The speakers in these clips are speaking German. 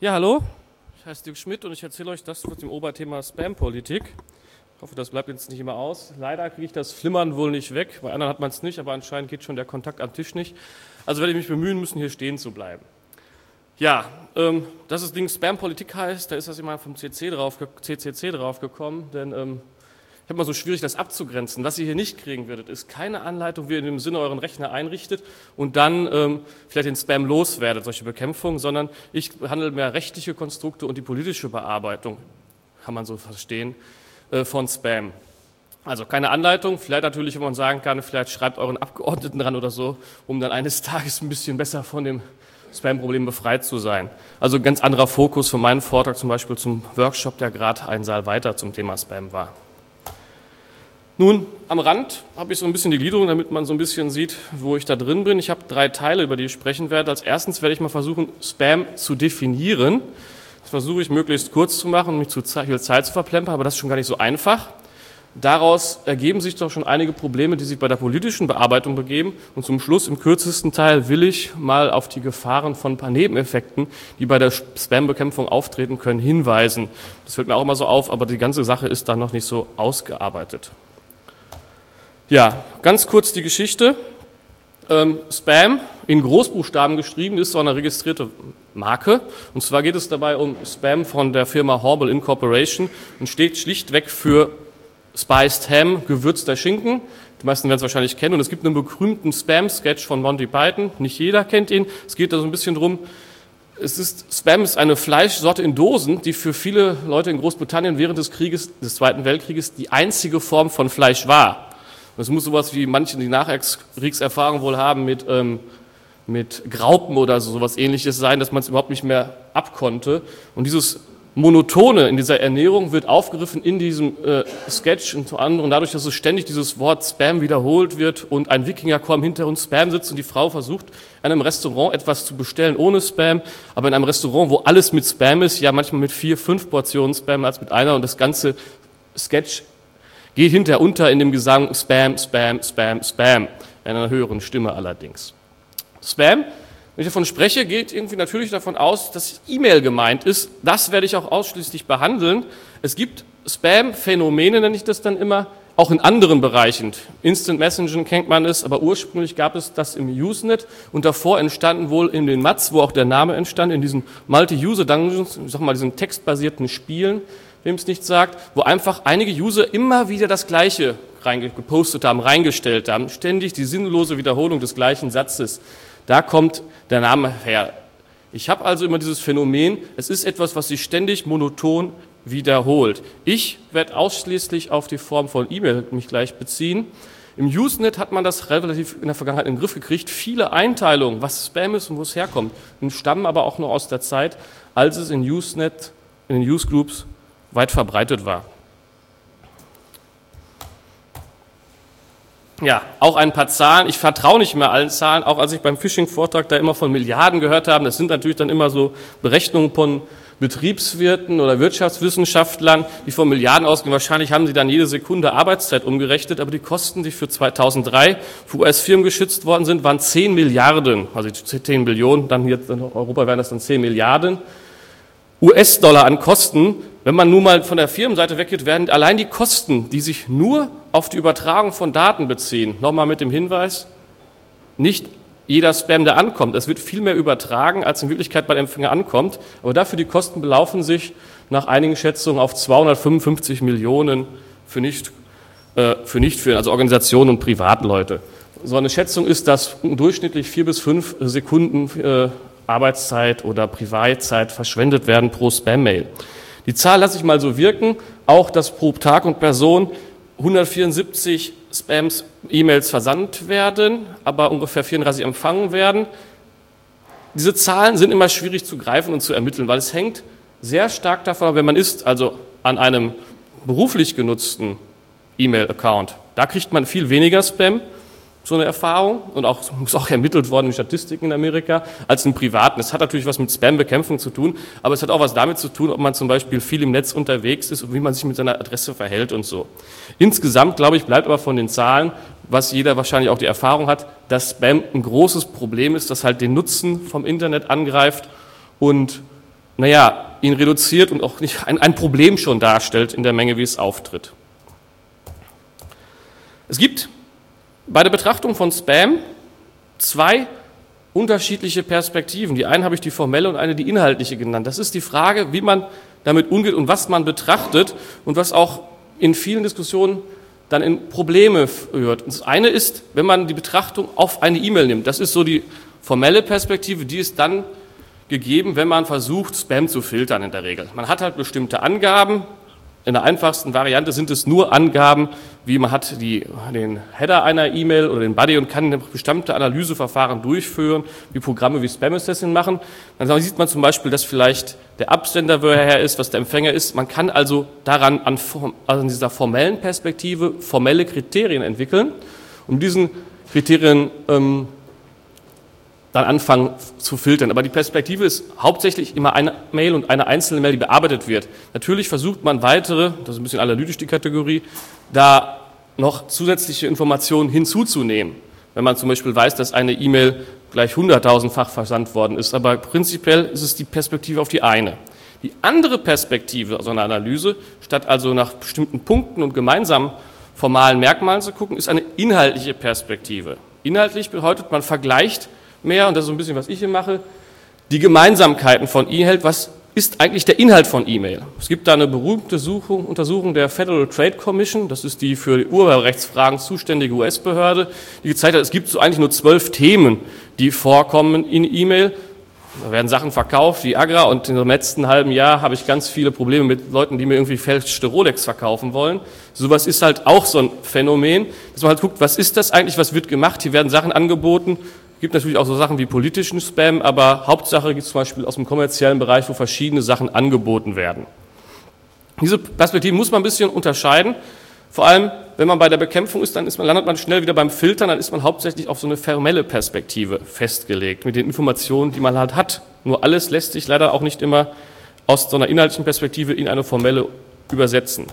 Ja, hallo, ich heiße Dirk Schmidt und ich erzähle euch das mit dem Oberthema Spam-Politik. Ich hoffe, das bleibt jetzt nicht immer aus. Leider kriege ich das Flimmern wohl nicht weg. Bei anderen hat man es nicht, aber anscheinend geht schon der Kontakt am Tisch nicht. Also werde ich mich bemühen müssen, hier stehen zu bleiben. Ja, dass das Ding Spam-Politik heißt, da ist das immer vom CCC drauf gekommen, denn ich habe mal so schwierig, das abzugrenzen. Was ihr hier nicht kriegen werdet, ist keine Anleitung, wie ihr in dem Sinne euren Rechner einrichtet und dann vielleicht den Spam loswerdet, solche Bekämpfung, sondern ich behandle mehr rechtliche Konstrukte und die politische Bearbeitung, kann man so verstehen, von Spam. Also keine Anleitung, vielleicht natürlich, wenn man sagen kann, vielleicht schreibt euren Abgeordneten dran oder so, um dann eines Tages ein bisschen besser von dem Spam-Problem befreit zu sein. Also ein ganz anderer Fokus für meinen Vortrag zum Beispiel zum Workshop, der gerade einen Saal weiter zum Thema Spam war. Nun, am Rand habe ich so ein bisschen die Gliederung, damit man so ein bisschen sieht, wo ich da drin bin. Ich habe 3 Teile, über die ich sprechen werde. Als erstens werde ich mal versuchen, Spam zu definieren. Das versuche ich möglichst kurz zu machen, um nicht zu viel Zeit zu verplempern, aber das ist schon gar nicht so einfach. Daraus ergeben sich doch schon einige Probleme, die sich bei der politischen Bearbeitung begeben. Und zum Schluss, im kürzesten Teil, will ich mal auf die Gefahren von ein paar Nebeneffekten, die bei der Spam-Bekämpfung auftreten können, hinweisen. Das fällt mir auch immer so auf, aber die ganze Sache ist da noch nicht so ausgearbeitet. Ja, ganz kurz die Geschichte. Spam, in Großbuchstaben geschrieben, ist so eine registrierte Marke. Und zwar geht es dabei um Spam von der Firma Hormel Incorporation und steht schlichtweg für Spiced Ham, gewürzter Schinken. Die meisten werden es wahrscheinlich kennen. Und es gibt einen berühmten Spam-Sketch von Monty Python. Nicht jeder kennt ihn. Es geht da so ein bisschen drum. Spam ist eine Fleischsorte in Dosen, die für viele Leute in Großbritannien während des Zweiten Weltkrieges die einzige Form von Fleisch war. Das muss sowas wie manche, die Nachkriegserfahrung wohl haben mit Graupen oder sowas Ähnliches sein, dass man es überhaupt nicht mehr abkonnte. Und dieses Monotone in dieser Ernährung wird aufgegriffen in diesem Sketch und dadurch, dass es ständig dieses Wort Spam wiederholt wird und ein Wikingerchor im Hintergrund Spam sitzt und die Frau versucht, in einem Restaurant etwas zu bestellen ohne Spam, aber in einem Restaurant, wo alles mit Spam ist, ja manchmal mit 4, 5 Portionen Spam als mit einer und das ganze Sketch geht hinterher unter in dem Gesang Spam, Spam, Spam, Spam, in einer höheren Stimme allerdings. Spam, wenn ich davon spreche, geht irgendwie natürlich davon aus, dass E-Mail gemeint ist. Das werde ich auch ausschließlich behandeln. Es gibt Spam-Phänomene, nenne ich das dann immer, auch in anderen Bereichen. Instant Messaging kennt man es, aber ursprünglich gab es das im Usenet und davor entstanden wohl in den MATS, wo auch der Name entstand, in diesen Multi-User-Dungeons, ich sag mal diesen textbasierten Spielen, wem es nicht sagt, wo einfach einige User immer wieder das Gleiche gepostet haben, reingestellt haben, ständig die sinnlose Wiederholung des gleichen Satzes. Da kommt der Name her. Ich habe also immer dieses Phänomen, es ist etwas, was sich ständig monoton wiederholt. Ich werde ausschließlich auf die Form von E-Mail mich gleich beziehen. Im Usenet hat man das relativ in der Vergangenheit in den Griff gekriegt. Viele Einteilungen, was Spam ist und wo es herkommt, stammen aber auch noch aus der Zeit, als es in Usenet, in den Usegroups weit verbreitet war. Ja, auch ein paar Zahlen. Ich vertraue nicht mehr allen Zahlen, auch als ich beim Phishing-Vortrag da immer von Milliarden gehört habe. Das sind natürlich dann immer so Berechnungen von Betriebswirten oder Wirtschaftswissenschaftlern, die von Milliarden ausgehen. Wahrscheinlich haben sie dann jede Sekunde Arbeitszeit umgerechnet, aber die Kosten, die für 2003 für US-Firmen geschützt worden sind, waren 10 Milliarden, also 10 Billionen, dann hier in Europa wären das dann 10 Milliarden. US-Dollar an Kosten. Wenn man nun mal von der Firmenseite weggeht, werden allein die Kosten, die sich nur auf die Übertragung von Daten beziehen, nochmal mit dem Hinweis, nicht jeder Spam, der ankommt, es wird viel mehr übertragen, als in Wirklichkeit bei dem Empfänger ankommt, aber dafür die Kosten belaufen sich nach einigen Schätzungen auf 255 Millionen für Nichtfirmen, also Organisationen und Privatleute. So eine Schätzung ist, dass durchschnittlich 4 bis 5 Sekunden Arbeitszeit oder Privatzeit verschwendet werden pro Spam-Mail. Die Zahl lasse ich mal so wirken, auch dass pro Tag und Person 174 Spam-E-Mails versandt werden, aber ungefähr 34 empfangen werden. Diese Zahlen sind immer schwierig zu greifen und zu ermitteln, weil es hängt sehr stark davon ab, wenn man ist, also an einem beruflich genutzten E-Mail-Account, da kriegt man viel weniger Spam, so eine Erfahrung, und auch muss auch ermittelt worden in Statistiken in Amerika, als im Privaten. Es hat natürlich was mit Spam-Bekämpfung zu tun, aber es hat auch was damit zu tun, ob man zum Beispiel viel im Netz unterwegs ist und wie man sich mit seiner Adresse verhält und so. Insgesamt, glaube ich, bleibt aber von den Zahlen, was jeder wahrscheinlich auch die Erfahrung hat, dass Spam ein großes Problem ist, das halt den Nutzen vom Internet angreift und ihn reduziert und auch nicht ein Problem schon darstellt in der Menge, wie es auftritt. Es gibt bei der Betrachtung von Spam zwei unterschiedliche Perspektiven. Die eine habe ich die formelle und eine die inhaltliche genannt. Das ist die Frage, wie man damit umgeht und was man betrachtet und was auch in vielen Diskussionen dann in Probleme führt. Und das eine ist, wenn man die Betrachtung auf eine E-Mail nimmt. Das ist so die formelle Perspektive, die ist dann gegeben, wenn man versucht, Spam zu filtern in der Regel. Man hat halt bestimmte Angaben. In der einfachsten Variante sind es nur Angaben, wie man hat den Header einer E-Mail oder den Body und kann bestimmte Analyseverfahren durchführen, wie Programme wie Spam Assassin machen. Dann sieht man zum Beispiel, dass vielleicht der Absender woher ist, was der Empfänger ist. Man kann also daran in dieser formellen Perspektive formelle Kriterien entwickeln, um diesen Kriterien dann anfangen zu filtern. Aber die Perspektive ist hauptsächlich immer eine Mail und eine einzelne Mail, die bearbeitet wird. Natürlich versucht man weitere, das ist ein bisschen analytisch die Kategorie, da noch zusätzliche Informationen hinzuzunehmen. Wenn man zum Beispiel weiß, dass eine E-Mail gleich 100.000-fach versandt worden ist. Aber prinzipiell ist es die Perspektive auf die eine. Die andere Perspektive, also eine Analyse, statt also nach bestimmten Punkten und gemeinsamen formalen Merkmalen zu gucken, ist eine inhaltliche Perspektive. Inhaltlich bedeutet, man vergleicht mehr, und das ist so ein bisschen, was ich hier mache, die Gemeinsamkeiten von E-Mail. Was ist eigentlich der Inhalt von E-Mail? Es gibt da eine berühmte Untersuchung der Federal Trade Commission, das ist die für Urheberrechtsfragen zuständige US-Behörde, die gezeigt hat, es gibt so eigentlich nur 12 Themen, die vorkommen in E-Mail. Da werden Sachen verkauft wie Agra, und im letzten halben Jahr habe ich ganz viele Probleme mit Leuten, die mir irgendwie fälschte Rolex verkaufen wollen. Sowas ist halt auch so ein Phänomen, dass man halt guckt, was ist das eigentlich, was wird gemacht? Hier werden Sachen angeboten. Es gibt natürlich auch so Sachen wie politischen Spam, aber Hauptsache gibt es zum Beispiel aus dem kommerziellen Bereich, wo verschiedene Sachen angeboten werden. Diese Perspektive muss man ein bisschen unterscheiden. Vor allem, wenn man bei der Bekämpfung ist, landet man schnell wieder beim Filtern, dann ist man hauptsächlich auf so eine formelle Perspektive festgelegt, mit den Informationen, die man halt hat. Nur alles lässt sich leider auch nicht immer aus so einer inhaltlichen Perspektive in eine formelle übersetzen.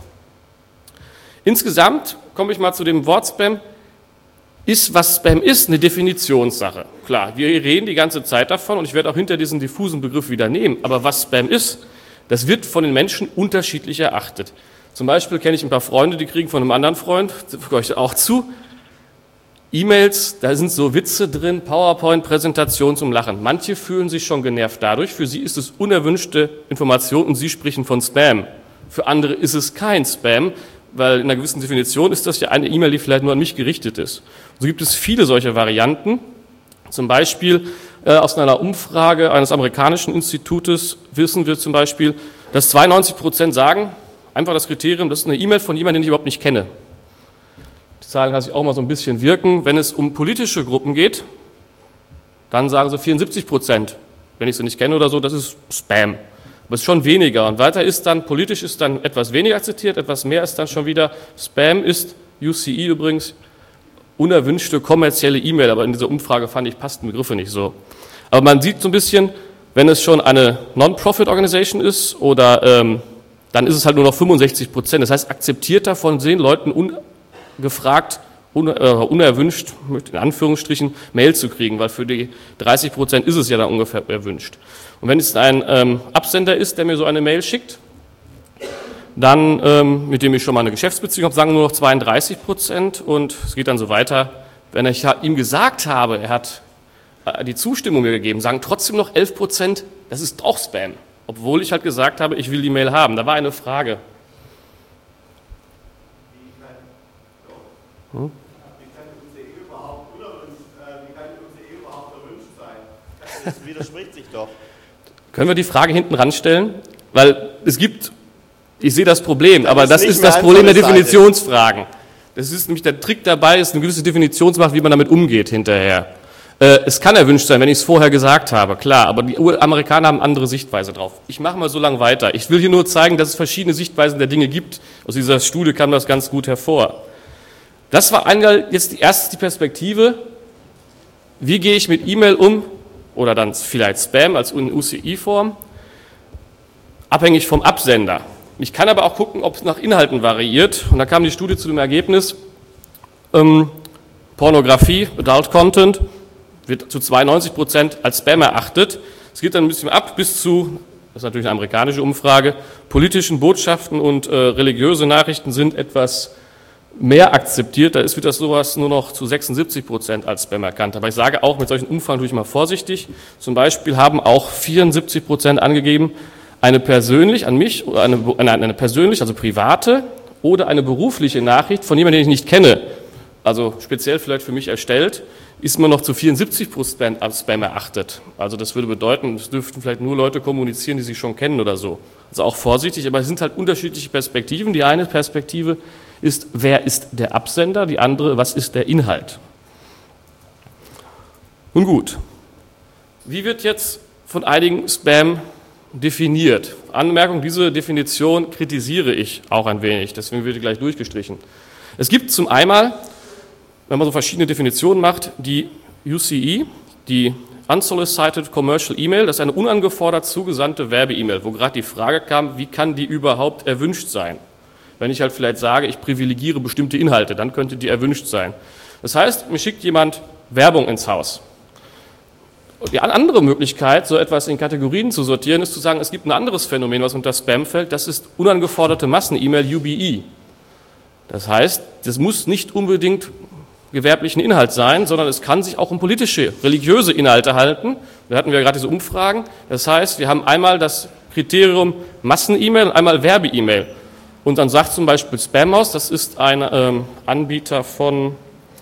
Insgesamt komme ich mal zu dem Wort Spam. Was Spam ist, eine Definitionssache. Klar, wir reden die ganze Zeit davon und ich werde auch hinter diesen diffusen Begriff wieder nehmen, aber was Spam ist, das wird von den Menschen unterschiedlich erachtet. Zum Beispiel kenne ich ein paar Freunde, die kriegen von einem anderen Freund, das gehöre ich auch zu, E-Mails, da sind so Witze drin, PowerPoint-Präsentation zum Lachen. Manche fühlen sich schon genervt dadurch, für sie ist es unerwünschte Information und sie sprechen von Spam. Für andere ist es kein Spam, weil in einer gewissen Definition ist das ja eine E-Mail, die vielleicht nur an mich gerichtet ist. So gibt es viele solche Varianten. Zum Beispiel aus einer Umfrage eines amerikanischen Institutes wissen wir zum Beispiel, dass 92% sagen, einfach das Kriterium, das ist eine E-Mail von jemandem, den ich überhaupt nicht kenne. Die Zahlen lasse ich auch mal so ein bisschen wirken. Wenn es um politische Gruppen geht, dann sagen so 74%, wenn ich sie nicht kenne oder so, das ist Spam. Aber es ist schon weniger. Und weiter ist dann, politisch ist dann etwas weniger akzeptiert, etwas mehr ist dann schon wieder, Spam ist, UCE übrigens, unerwünschte kommerzielle E-Mail. Aber in dieser Umfrage fand ich, passten Begriffe nicht so. Aber man sieht so ein bisschen, wenn es schon eine Non-Profit-Organisation ist oder dann ist es halt nur noch 65%. Das heißt, akzeptiert davon sehen Leuten ungefragt, unerwünscht, in Anführungsstrichen, Mail zu kriegen, weil für die 30% ist es ja dann ungefähr erwünscht. Und wenn es ein Absender ist, der mir so eine Mail schickt, dann, mit dem ich schon mal eine Geschäftsbeziehung habe, sagen nur noch 32% und es geht dann so weiter. Wenn ich ihm gesagt habe, er hat die Zustimmung mir gegeben, sagen trotzdem noch 11%, das ist doch Spam. Obwohl ich halt gesagt habe, ich will die Mail haben. Da war eine Frage. Wie kann unsere Ehe überhaupt erwünscht sein? Das widerspricht sich doch. Können wir die Frage hinten ranstellen? Weil es gibt, ich sehe das Problem, aber das ist das Problem der Definitionsfragen. Das ist nämlich der Trick dabei, ist eine gewisse Definitionsmacht, wie man damit umgeht hinterher. Es kann erwünscht sein, wenn ich es vorher gesagt habe, klar, aber die Amerikaner haben andere Sichtweise drauf. Ich mache mal so lange weiter. Ich will hier nur zeigen, dass es verschiedene Sichtweisen der Dinge gibt. Aus dieser Studie kam das ganz gut hervor. Das war einmal jetzt die Perspektive, wie gehe ich mit E-Mail um, oder dann vielleicht Spam als in UCI-Form, abhängig vom Absender. Ich kann aber auch gucken, ob es nach Inhalten variiert. Und da kam die Studie zu dem Ergebnis, Pornografie, Adult Content, wird zu 92% als Spam erachtet. Es geht dann ein bisschen ab bis zu das ist natürlich eine amerikanische Umfrage, politischen Botschaften und religiöse Nachrichten sind etwas mehr akzeptiert, da wird das sowas nur noch zu 76% als Spam erkannt. Aber ich sage auch, mit solchen Umfragen tue ich mal vorsichtig. Zum Beispiel haben auch 74% angegeben, eine persönlich an mich, eine persönlich, also private oder eine berufliche Nachricht von jemandem, den ich nicht kenne, also speziell vielleicht für mich erstellt, ist man noch zu 74% als Spam erachtet. Also das würde bedeuten, es dürften vielleicht nur Leute kommunizieren, die sich schon kennen oder so. Also auch vorsichtig, aber es sind halt unterschiedliche Perspektiven. Die eine Perspektive ist, wer ist der Absender, die andere, was ist der Inhalt. Nun gut, wie wird jetzt von einigen Spam definiert? Anmerkung, diese Definition kritisiere ich auch ein wenig, deswegen wird die gleich durchgestrichen. Es gibt zum einen, wenn man so verschiedene Definitionen macht, die UCE, die Unsolicited Commercial E-Mail, das ist eine unangefordert zugesandte Werbe-E-Mail, wo gerade die Frage kam, wie kann die überhaupt erwünscht sein? Wenn ich halt vielleicht sage, ich privilegiere bestimmte Inhalte, dann könnte die erwünscht sein. Das heißt, mir schickt jemand Werbung ins Haus. Und die andere Möglichkeit, so etwas in Kategorien zu sortieren, ist zu sagen, es gibt ein anderes Phänomen, was unter Spam fällt, das ist unangeforderte Massen-E-Mail, UBE. Das heißt, das muss nicht unbedingt gewerblichen Inhalt sein, sondern es kann sich auch um politische, religiöse Inhalte halten. Da hatten wir gerade diese Umfragen. Das heißt, wir haben einmal das Kriterium Massen-E-Mail und einmal Werbe-E-Mail. Und dann sagt zum Beispiel Spamhaus, das ist ein Anbieter von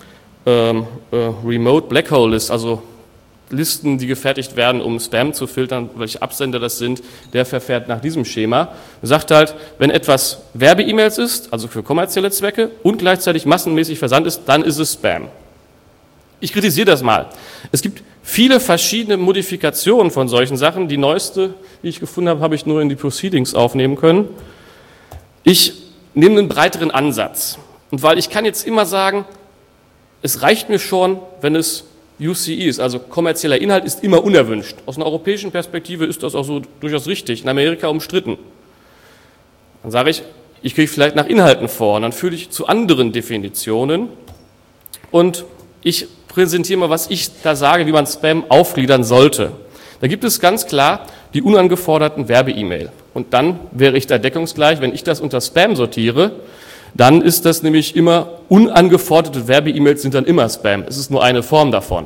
Remote Black Hole List, also Listen, die gefertigt werden, um Spam zu filtern, welche Absender das sind, der verfährt nach diesem Schema. Er sagt halt, wenn etwas Werbe-E-Mails ist, also für kommerzielle Zwecke, und gleichzeitig massenmäßig versandt ist, dann ist es Spam. Ich kritisiere das mal. Es gibt viele verschiedene Modifikationen von solchen Sachen. Die neueste, die ich gefunden habe, habe ich nur in die Proceedings aufnehmen können. Ich nehme einen breiteren Ansatz. Und weil ich kann jetzt immer sagen, es reicht mir schon, wenn es UCE ist, also kommerzieller Inhalt, ist immer unerwünscht. Aus einer europäischen Perspektive ist das auch so durchaus richtig, in Amerika umstritten. Dann sage ich kriege vielleicht nach Inhalten vor und dann führe ich zu anderen Definitionen und ich präsentiere mal, was ich da sage, wie man Spam aufgliedern sollte. Da gibt es ganz klar die unangeforderten Werbe-E-Mail und dann wäre ich da deckungsgleich, wenn ich das unter Spam sortiere, dann ist das nämlich immer, unangeforderte Werbe-E-Mails sind dann immer Spam. Es ist nur eine Form davon.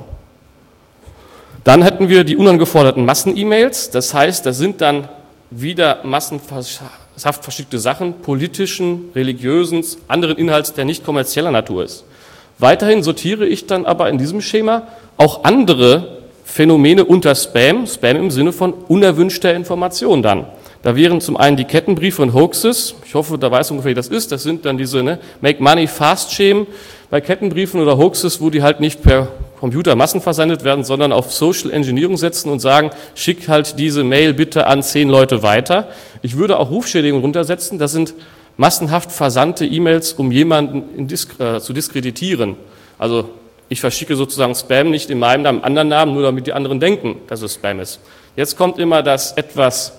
Dann hätten wir die unangeforderten Massen-E-Mails. Das heißt, das sind dann wieder massenhaft verschickte Sachen, politischen, religiösen, anderen Inhalts, der nicht kommerzieller Natur ist. Weiterhin sortiere ich dann aber in diesem Schema auch andere Phänomene unter Spam, Spam im Sinne von unerwünschter Information dann. Da wären zum einen die Kettenbriefe und Hoaxes, ich hoffe, da weiß ungefähr, wie das ist, das sind dann diese Make Money Fast Schemen bei Kettenbriefen oder Hoaxes, wo die halt nicht per Computer massenversendet werden, sondern auf Social Engineering setzen und sagen, schick halt diese Mail bitte an 10 Leute weiter. Ich würde auch Rufschädigung runtersetzen, das sind massenhaft versandte E-Mails, um jemanden zu diskreditieren. Also ich verschicke sozusagen Spam nicht in meinem Namen, anderen Namen, nur damit die anderen denken, dass es Spam ist. Jetzt kommt immer das etwas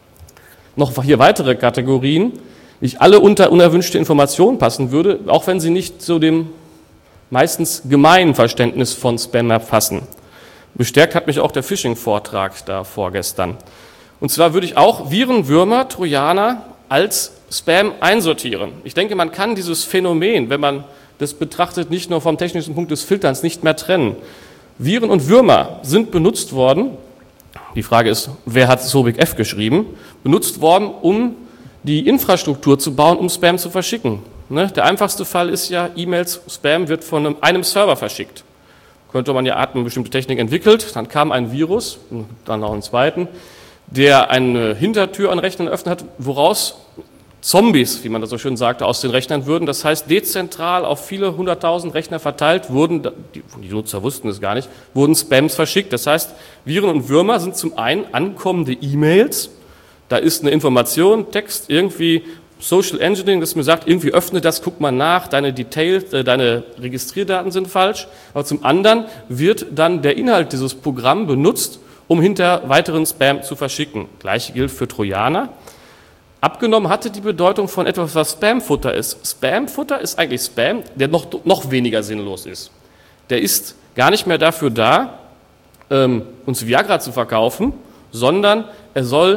noch hier weitere Kategorien, nicht alle unter unerwünschte Informationen passen würde, auch wenn sie nicht zu dem meistens gemeinen Verständnis von Spam passen. Bestärkt hat mich auch der Phishing-Vortrag da vorgestern. Und zwar würde ich auch Viren, Würmer, Trojaner als Spam einsortieren. Ich denke, man kann dieses Phänomen, wenn man das betrachtet, nicht nur vom technischen Punkt des Filterns nicht mehr trennen. Viren und Würmer sind benutzt worden. Die Frage ist, wer hat Sobik F geschrieben? Benutzt worden, um die Infrastruktur zu bauen, um Spam zu verschicken. Der einfachste Fall ist ja, E-Mails, Spam wird von einem Server verschickt. Könnte man ja eine bestimmte Technik entwickelt, dann kam ein Virus, dann noch einen zweiten, der eine Hintertür an Rechnern eröffnet hat, woraus Zombies, wie man das so schön sagte, aus den Rechnern würden. Das heißt, dezentral auf viele 100.000 Rechner verteilt wurden, die Nutzer wussten es gar nicht, wurden Spams verschickt. Das heißt, Viren und Würmer sind zum einen ankommende E-Mails, da ist eine Information, Text, irgendwie Social Engineering, das mir sagt, irgendwie öffne das, guck mal nach, deine Details, deine Registrierdaten sind falsch. Aber zum anderen wird dann der Inhalt dieses Programms benutzt, um hinter weiteren Spam zu verschicken. Gleiche gilt für Trojaner. Abgenommen hatte die Bedeutung von etwas, was Spamfutter ist. Spamfutter ist eigentlich Spam, der noch weniger sinnlos ist. Der ist gar nicht mehr dafür da, uns Viagra zu verkaufen, sondern er soll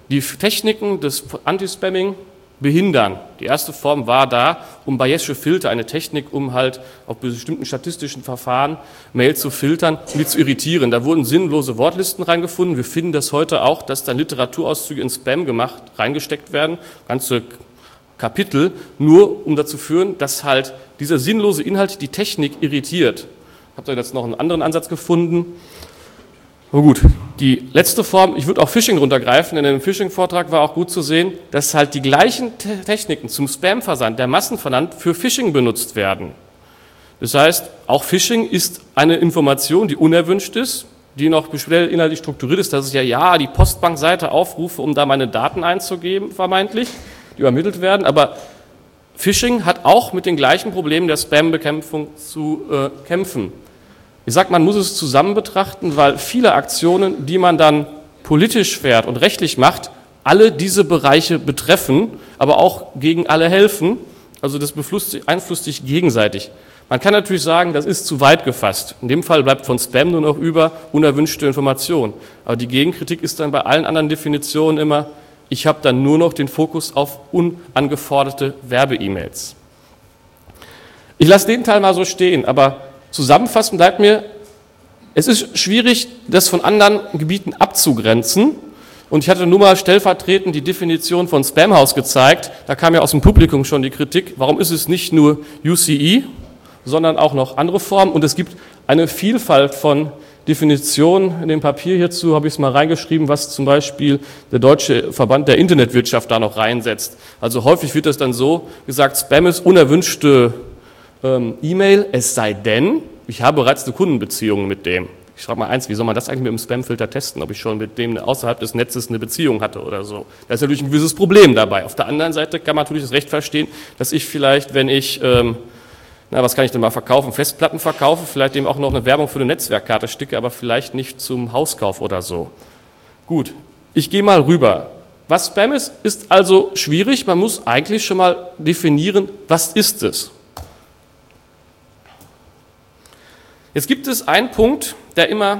die Techniken des Anti-Spamming behindern. Die erste Form war da, um Bayesche Filter, eine Technik, um halt auf bestimmten statistischen Verfahren Mail zu filtern, um die zu irritieren. Da wurden sinnlose Wortlisten reingefunden. Wir finden das heute auch, dass dann Literaturauszüge in Spam reingesteckt werden, ganze Kapitel, nur um dazu führen, dass halt dieser sinnlose Inhalt die Technik irritiert. Habt ihr jetzt noch einen anderen Ansatz gefunden? Na gut, die letzte Form, ich würde auch Phishing runtergreifen, in dem Phishing-Vortrag war auch gut zu sehen, dass halt die gleichen Techniken zum Spam-Versand, der Massenversand, für Phishing benutzt werden. Das heißt, auch Phishing ist eine Information, die unerwünscht ist, die noch speziell inhaltlich strukturiert ist, dass ich ja die Postbankseite aufrufe, um da meine Daten einzugeben, vermeintlich, die übermittelt werden, aber Phishing hat auch mit den gleichen Problemen der Spam-Bekämpfung zu kämpfen. Ich sage, man muss es zusammen betrachten, weil viele Aktionen, die man dann politisch fährt und rechtlich macht, alle diese Bereiche betreffen, aber auch gegen alle helfen. Also das beeinflusst sich gegenseitig. Man kann natürlich sagen, das ist zu weit gefasst. In dem Fall bleibt von Spam nur noch über unerwünschte Information. Aber die Gegenkritik ist dann bei allen anderen Definitionen immer, ich habe dann nur noch den Fokus auf unangeforderte Werbe-E-Mails. Ich lasse den Teil mal so stehen, aber zusammenfassend bleibt mir, es ist schwierig, das von anderen Gebieten abzugrenzen. Und ich hatte nur mal stellvertretend die Definition von Spamhaus gezeigt. Da kam ja aus dem Publikum schon die Kritik, warum ist es nicht nur UCI, sondern auch noch andere Formen. Und es gibt eine Vielfalt von Definitionen. In dem Papier hierzu habe ich es mal reingeschrieben, was zum Beispiel der Deutsche Verband der Internetwirtschaft da noch reinsetzt. Also häufig wird das dann so gesagt, Spam ist unerwünschte E-Mail, es sei denn, ich habe bereits eine Kundenbeziehung mit dem. Ich frage mal eins, wie soll man das eigentlich mit dem Spamfilter testen, ob ich schon mit dem außerhalb des Netzes eine Beziehung hatte oder so. Da ist natürlich ein gewisses Problem dabei. Auf der anderen Seite kann man natürlich das Recht verstehen, dass ich vielleicht, wenn ich, was kann ich denn mal verkaufen, Festplatten verkaufe, vielleicht eben auch noch eine Werbung für eine Netzwerkkarte sticke, aber vielleicht nicht zum Hauskauf oder so. Gut, ich gehe mal rüber. Was Spam ist, ist also schwierig. Man muss eigentlich schon mal definieren, was ist es? Jetzt gibt es einen Punkt, der immer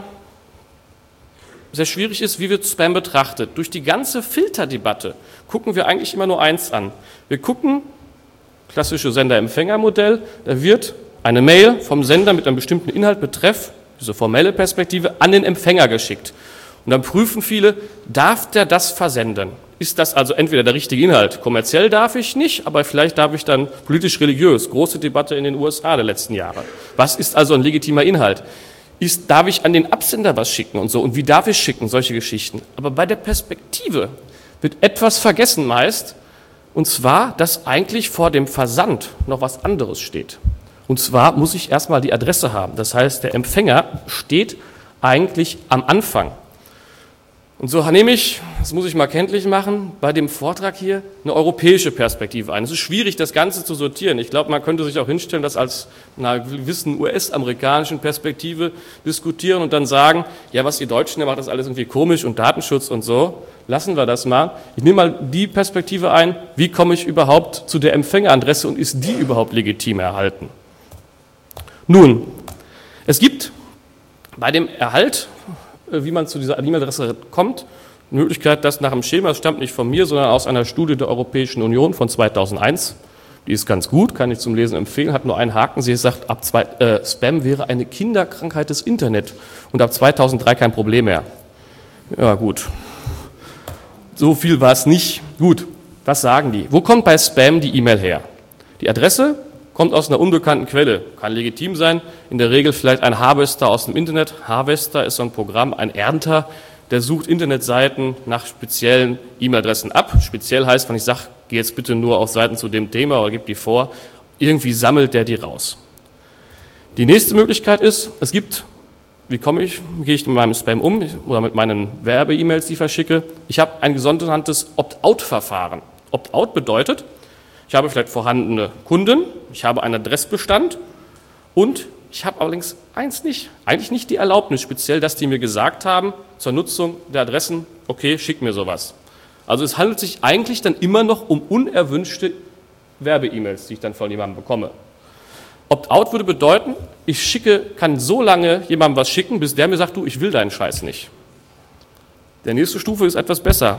sehr schwierig ist, wie wird Spam betrachtet. Durch die ganze Filterdebatte gucken wir eigentlich immer nur eins an. Wir gucken, klassische Sender-Empfänger-Modell, da wird eine Mail vom Sender mit einem bestimmten Inhalt betreff, diese formelle Perspektive, an den Empfänger geschickt. Und dann prüfen viele, darf der das versenden? Ist das also entweder der richtige Inhalt? Kommerziell darf ich nicht, aber vielleicht darf ich dann politisch-religiös. Große Debatte in den USA der letzten Jahre. Was ist also ein legitimer Inhalt? Darf ich an den Absender was schicken und so? Und wie darf ich schicken? Solche Geschichten. Aber bei der Perspektive wird etwas vergessen meist, und zwar, dass eigentlich vor dem Versand noch was anderes steht. Und zwar muss ich erstmal die Adresse haben. Das heißt, der Empfänger steht eigentlich am Anfang. Und so nehme ich, das muss ich mal kenntlich machen, bei dem Vortrag hier eine europäische Perspektive ein. Es ist schwierig, das Ganze zu sortieren. Ich glaube, man könnte sich auch hinstellen, das als einer gewissen US-amerikanischen Perspektive diskutieren und dann sagen, ja, was ihr Deutschen, ihr macht das alles irgendwie komisch und Datenschutz und so. Lassen wir das mal. Ich nehme mal die Perspektive ein, wie komme ich überhaupt zu der Empfängeradresse und ist die überhaupt legitim erhalten? Nun, es gibt bei dem Erhalt, wie man zu dieser E-Mail-Adresse kommt, eine Möglichkeit, das nach dem Schema, das stammt nicht von mir, sondern aus einer Studie der Europäischen Union von 2001. Die ist ganz gut, kann ich zum Lesen empfehlen, hat nur einen Haken. Sie sagt, Spam wäre eine Kinderkrankheit des Internet und ab 2003 kein Problem mehr. Ja, gut. So viel war es nicht. Gut, was sagen die? Wo kommt bei Spam die E-Mail her? Die Adresse kommt aus einer unbekannten Quelle, kann legitim sein, in der Regel vielleicht ein Harvester aus dem Internet. Harvester ist so ein Programm, ein Ernter, der sucht Internetseiten nach speziellen E-Mail-Adressen ab. Speziell heißt, wenn ich sage, geh jetzt bitte nur auf Seiten zu dem Thema oder gib die vor, irgendwie sammelt der die raus. Die nächste Möglichkeit ist, es gibt, gehe ich mit meinem Spam um oder mit meinen Werbe-E-Mails, die ich verschicke? Ich habe ein sogenanntes Opt-out-Verfahren. Opt-out bedeutet, ich habe vielleicht vorhandene Kunden, ich habe einen Adressbestand und ich habe allerdings eigentlich nicht die Erlaubnis, speziell, dass die mir gesagt haben, zur Nutzung der Adressen, okay, schick mir sowas. Also es handelt sich eigentlich dann immer noch um unerwünschte Werbe-E-Mails, die ich dann von jemandem bekomme. Opt-out würde bedeuten, kann so lange jemandem was schicken, bis der mir sagt, du, ich will deinen Scheiß nicht. Der nächste Stufe ist etwas besser.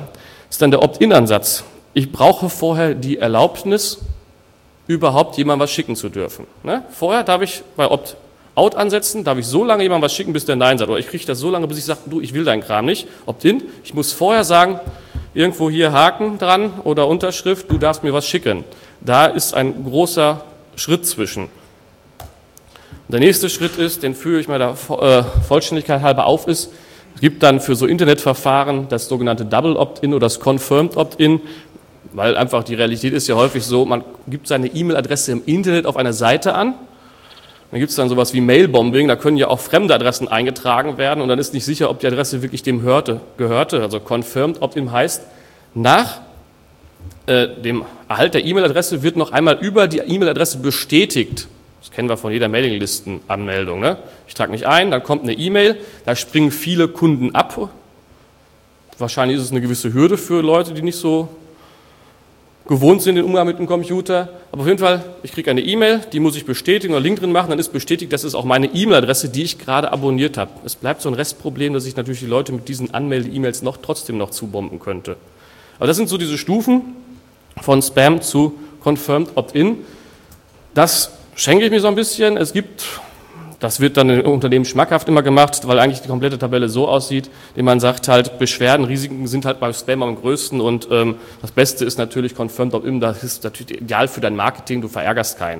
ist dann der Opt-in-Ansatz. Ich brauche vorher die Erlaubnis, überhaupt jemandem was schicken zu dürfen. Ne? Vorher darf ich bei Opt-out ansetzen, darf ich so lange jemandem was schicken, bis der Nein sagt. Oder ich kriege das so lange, bis ich sage, du, ich will deinen Kram nicht. Opt-in, ich muss vorher sagen, irgendwo hier Haken dran oder Unterschrift, du darfst mir was schicken. Da ist ein großer Schritt zwischen. Der nächste Schritt ist, den führe ich mal der Vollständigkeit halber auf, ist, es gibt dann für so Internetverfahren das sogenannte Double Opt-in oder das Confirmed Opt-in, weil einfach die Realität ist ja häufig so, man gibt seine E-Mail-Adresse im Internet auf einer Seite an, dann gibt es dann sowas wie Mailbombing, da können ja auch fremde Adressen eingetragen werden und dann ist nicht sicher, ob die Adresse wirklich dem gehörte. Also Confirmed Opt-in heißt, nach dem Erhalt der E-Mail-Adresse wird noch einmal über die E-Mail-Adresse bestätigt. Das kennen wir von jeder Mailinglistenanmeldung. Ne? Ich trage mich ein, dann kommt eine E-Mail, da springen viele Kunden ab. Wahrscheinlich ist es eine gewisse Hürde für Leute, die nicht so gewohnt sind, den Umgang mit dem Computer. Aber auf jeden Fall, ich kriege eine E-Mail, die muss ich bestätigen oder Link drin machen, dann ist bestätigt, das ist auch meine E-Mail-Adresse, die ich gerade abonniert habe. Es bleibt so ein Restproblem, dass ich natürlich die Leute mit diesen Anmelde-E-Mails trotzdem noch zubomben könnte. Aber das sind so diese Stufen von Spam zu Confirmed Opt-in. Das schenke ich mir so ein bisschen. Das wird dann im Unternehmen schmackhaft immer gemacht, weil eigentlich die komplette Tabelle so aussieht, indem man sagt halt, Beschwerden, Risiken sind halt beim Spam am größten und das Beste ist natürlich Confirmed Opt-in, das ist natürlich ideal für dein Marketing, du verärgerst keinen.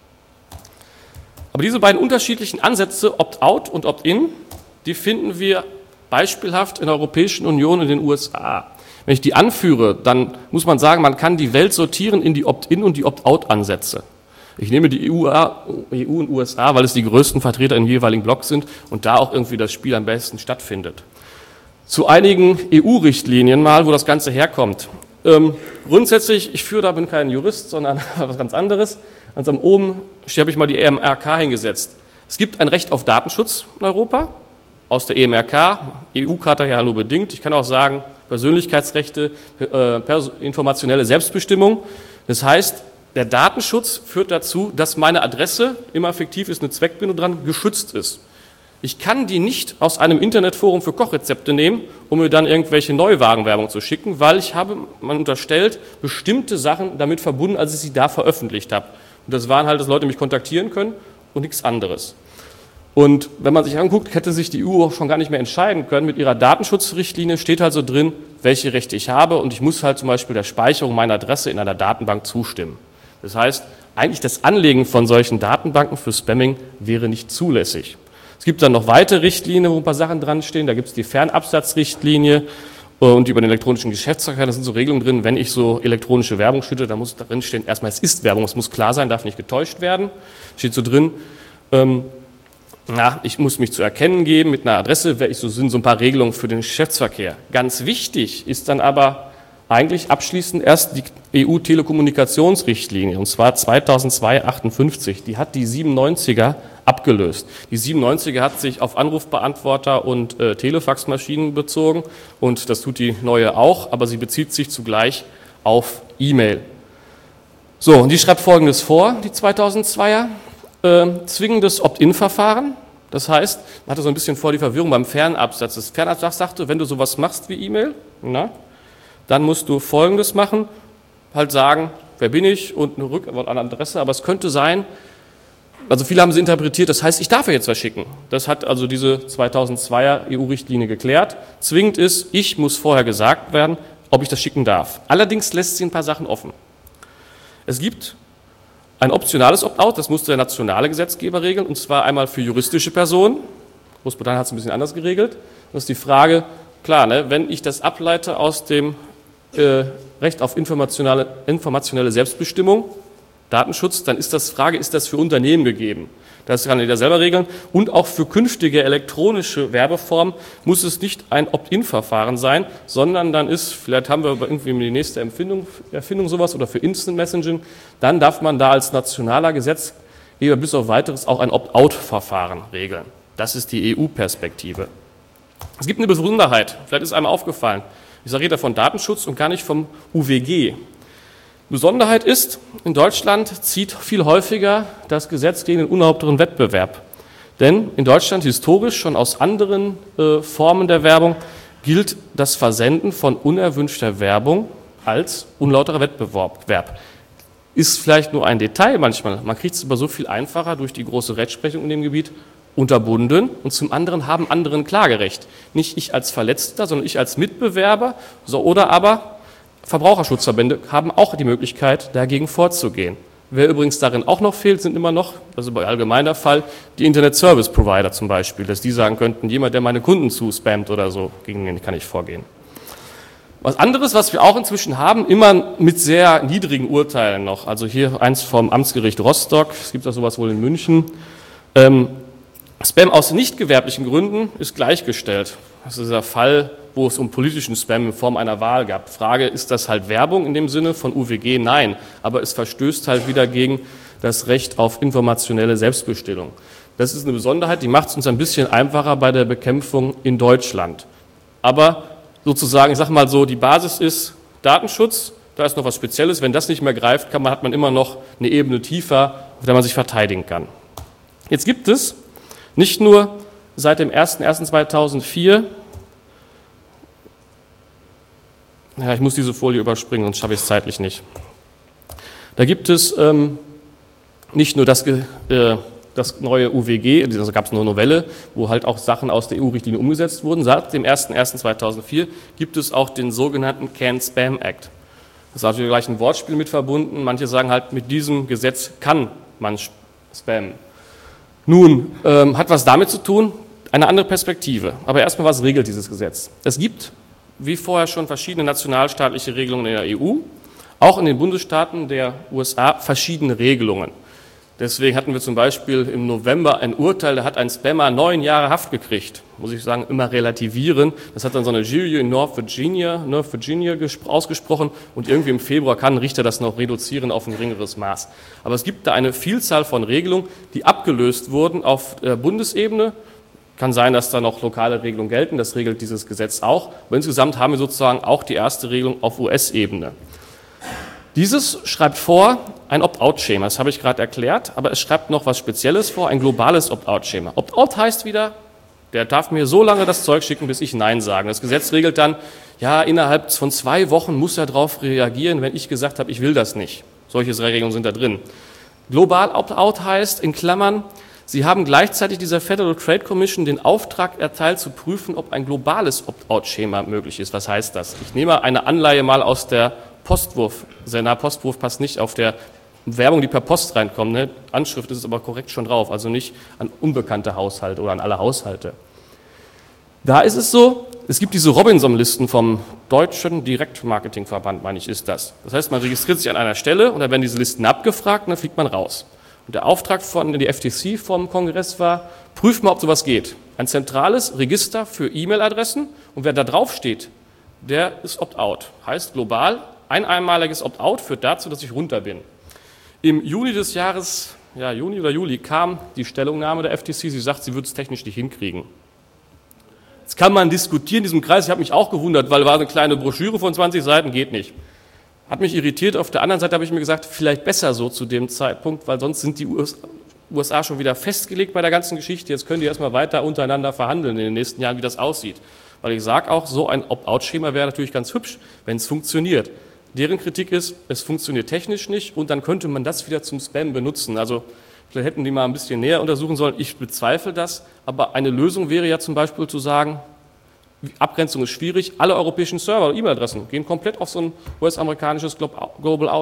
Aber diese beiden unterschiedlichen Ansätze, Opt-out und Opt-in, die finden wir beispielhaft in der Europäischen Union und in den USA. Wenn ich die anführe, dann muss man sagen, man kann die Welt sortieren in die Opt-in und die Opt-out-Ansätze. Ich nehme die EU und USA, weil es die größten Vertreter im jeweiligen Block sind und da auch irgendwie das Spiel am besten stattfindet. Zu einigen EU-Richtlinien mal, wo das Ganze herkommt. Grundsätzlich, bin kein Jurist, sondern was ganz anderes. Ganz am oben habe ich mal die EMRK hingesetzt. Es gibt ein Recht auf Datenschutz in Europa, aus der EMRK, EU-Charta ja nur bedingt. Ich kann auch sagen, Persönlichkeitsrechte, informationelle Selbstbestimmung. Das heißt, der Datenschutz führt dazu, dass meine Adresse, immer fiktiv ist eine Zweckbindung dran, geschützt ist. Ich kann die nicht aus einem Internetforum für Kochrezepte nehmen, um mir dann irgendwelche Neuwagenwerbung zu schicken, weil man unterstellt, bestimmte Sachen damit verbunden, als ich sie da veröffentlicht habe. Und das waren halt, dass Leute mich kontaktieren können und nichts anderes. Und wenn man sich anguckt, hätte sich die EU auch schon gar nicht mehr entscheiden können. Mit ihrer Datenschutzrichtlinie steht halt so drin, welche Rechte ich habe und ich muss halt zum Beispiel der Speicherung meiner Adresse in einer Datenbank zustimmen. Das heißt, eigentlich das Anlegen von solchen Datenbanken für Spamming wäre nicht zulässig. Es gibt dann noch weitere Richtlinien, wo ein paar Sachen dran stehen. Da gibt es die Fernabsatzrichtlinie und über den elektronischen Geschäftsverkehr. Da sind so Regelungen drin, wenn ich so elektronische Werbung schütte, da muss drin stehen, erstmal es ist Werbung, es muss klar sein, darf nicht getäuscht werden. Steht so drin, ich muss mich zu erkennen geben mit einer Adresse, sind so ein paar Regelungen für den Geschäftsverkehr. Ganz wichtig ist dann aber eigentlich abschließend erst die EU-Telekommunikationsrichtlinie, und zwar 2002/58. Die hat die 97er abgelöst. Die 97er hat sich auf Anrufbeantworter und Telefaxmaschinen bezogen und das tut die neue auch, aber sie bezieht sich zugleich auf E-Mail. So, und die schreibt Folgendes vor, die 2002er. Zwingendes Opt-in-Verfahren. Das heißt, man hatte so ein bisschen vor die Verwirrung beim Fernabsatz. Das Fernabsatz sagte, wenn du sowas machst wie E-Mail, dann musst du Folgendes machen, halt sagen, wer bin ich und eine Rückantwort an Adresse, aber es könnte sein, also viele haben es interpretiert, das heißt, ich darf ja jetzt was schicken. Das hat also diese 2002er EU-Richtlinie geklärt. Zwingend ist, ich muss vorher gesagt werden, ob ich das schicken darf. Allerdings lässt sie ein paar Sachen offen. Es gibt ein optionales Opt-out, das musste der nationale Gesetzgeber regeln, und zwar einmal für juristische Personen. Großbritannien hat es ein bisschen anders geregelt. Das ist die Frage, klar, wenn ich das ableite aus dem Recht auf informationelle Selbstbestimmung, Datenschutz, dann ist das Frage, ist das für Unternehmen gegeben? Das kann jeder selber regeln. Und auch für künftige elektronische Werbeformen muss es nicht ein Opt-in-Verfahren sein, sondern dann ist, vielleicht haben wir irgendwie die nächste Erfindung sowas oder für Instant Messaging, dann darf man da als nationaler Gesetzgeber bis auf weiteres auch ein Opt-out-Verfahren regeln. Das ist die EU-Perspektive. Es gibt eine Besonderheit, vielleicht ist einem aufgefallen. Ich rede von Datenschutz und gar nicht vom UWG. Besonderheit ist, in Deutschland zieht viel häufiger das Gesetz gegen den unerlaubteren Wettbewerb. Denn in Deutschland historisch schon aus anderen Formen der Werbung gilt das Versenden von unerwünschter Werbung als unlauterer Wettbewerb. Ist vielleicht nur ein Detail manchmal, man kriegt es aber so viel einfacher durch die große Rechtsprechung in dem Gebiet unterbunden und zum anderen haben andere ein Klagerecht. Nicht ich als Verletzter, sondern ich als Mitbewerber oder aber Verbraucherschutzverbände haben auch die Möglichkeit, dagegen vorzugehen. Wer übrigens darin auch noch fehlt, sind immer noch, das ist aber allgemeiner Fall, die Internet-Service-Provider zum Beispiel, dass die sagen könnten, jemand, der meine Kunden zuspammt oder so, gegen den kann ich vorgehen. Was anderes, was wir auch inzwischen haben, immer mit sehr niedrigen Urteilen noch, also hier eins vom Amtsgericht Rostock, es gibt auch sowas wohl in München, Spam aus nicht gewerblichen Gründen ist gleichgestellt. Das ist der Fall, wo es um politischen Spam in Form einer Wahl gab. Frage, ist das halt Werbung in dem Sinne von UWG? Nein, aber es verstößt halt wieder gegen das Recht auf informationelle Selbstbestimmung. Das ist eine Besonderheit, die macht es uns ein bisschen einfacher bei der Bekämpfung in Deutschland. Aber sozusagen, ich sage mal so, die Basis ist Datenschutz, da ist noch was Spezielles. Wenn das nicht mehr greift, hat man immer noch eine Ebene tiefer, auf der man sich verteidigen kann. Jetzt gibt es nicht nur seit dem 01.01.2004, ja, ich muss diese Folie überspringen, sonst schaffe ich es zeitlich nicht. Da gibt es nicht nur das neue UWG, also gab es eine Novelle, wo halt auch Sachen aus der EU-Richtlinie umgesetzt wurden. Seit dem 01.01.2004 gibt es auch den sogenannten Can-Spam Act. Das ist natürlich gleich ein Wortspiel mit verbunden. Manche sagen halt, mit diesem Gesetz kann man spammen. Nun, hat was damit zu tun, eine andere Perspektive. Aber erstmal, was regelt dieses Gesetz? Es gibt, wie vorher schon, verschiedene nationalstaatliche Regelungen in der EU, auch in den Bundesstaaten der USA verschiedene Regelungen. Deswegen hatten wir zum Beispiel im November ein Urteil, da hat ein Spammer 9 Jahre Haft gekriegt. Muss ich sagen, immer relativieren. Das hat dann so eine Jury in North Virginia ausgesprochen und irgendwie im Februar kann ein Richter das noch reduzieren auf ein geringeres Maß. Aber es gibt da eine Vielzahl von Regelungen, die abgelöst wurden auf Bundesebene. Kann sein, dass da noch lokale Regelungen gelten, das regelt dieses Gesetz auch. Aber insgesamt haben wir sozusagen auch die erste Regelung auf US-Ebene. Dieses schreibt vor ein Opt-out-Schema, das habe ich gerade erklärt, aber es schreibt noch was Spezielles vor, ein globales Opt-out-Schema. Opt-out heißt wieder, der darf mir so lange das Zeug schicken, bis ich Nein sage. Das Gesetz regelt dann, ja, innerhalb von 2 Wochen muss er darauf reagieren, wenn ich gesagt habe, ich will das nicht. Solche Regelungen sind da drin. Global Opt-out heißt, in Klammern, Sie haben gleichzeitig dieser Federal Trade Commission den Auftrag erteilt, zu prüfen, ob ein globales Opt-out-Schema möglich ist. Was heißt das? Ich nehme eine Anleihe mal aus der Postwurf. Postwurf passt nicht auf der Werbung, die per Post reinkommt. Ne? Anschrift ist es aber korrekt schon drauf, also nicht an unbekannte Haushalte oder an alle Haushalte. Da ist es so, es gibt diese Robinson-Listen vom Deutschen Direktmarketingverband, meine ich, ist das. Das heißt, man registriert sich an einer Stelle und dann werden diese Listen abgefragt und dann fliegt man raus. Und der Auftrag von der FTC vom Kongress war, prüft mal, ob sowas geht. Ein zentrales Register für E-Mail-Adressen und wer da drauf steht, der ist Opt-out. Heißt global, ein einmaliges Opt-out führt dazu, dass ich runter bin. Im Juni des Jahres, ja Juni oder Juli, kam die Stellungnahme der FTC, sie sagt, sie würde es technisch nicht hinkriegen. Jetzt kann man diskutieren in diesem Kreis, ich habe mich auch gewundert, weil war eine kleine Broschüre von 20 Seiten, geht nicht. Hat mich irritiert, auf der anderen Seite habe ich mir gesagt, vielleicht besser so zu dem Zeitpunkt, weil sonst sind die USA schon wieder festgelegt bei der ganzen Geschichte, jetzt können die erstmal weiter untereinander verhandeln in den nächsten Jahren, wie das aussieht. Weil ich sage auch, so ein Opt-out-Schema wäre natürlich ganz hübsch, wenn es funktioniert. Deren Kritik ist, es funktioniert technisch nicht und dann könnte man das wieder zum Spam benutzen. Also vielleicht hätten die mal ein bisschen näher untersuchen sollen. Ich bezweifle das, aber eine Lösung wäre ja zum Beispiel zu sagen, Abgrenzung ist schwierig, alle europäischen Server oder E-Mail-Adressen gehen komplett auf so ein US-amerikanisches Global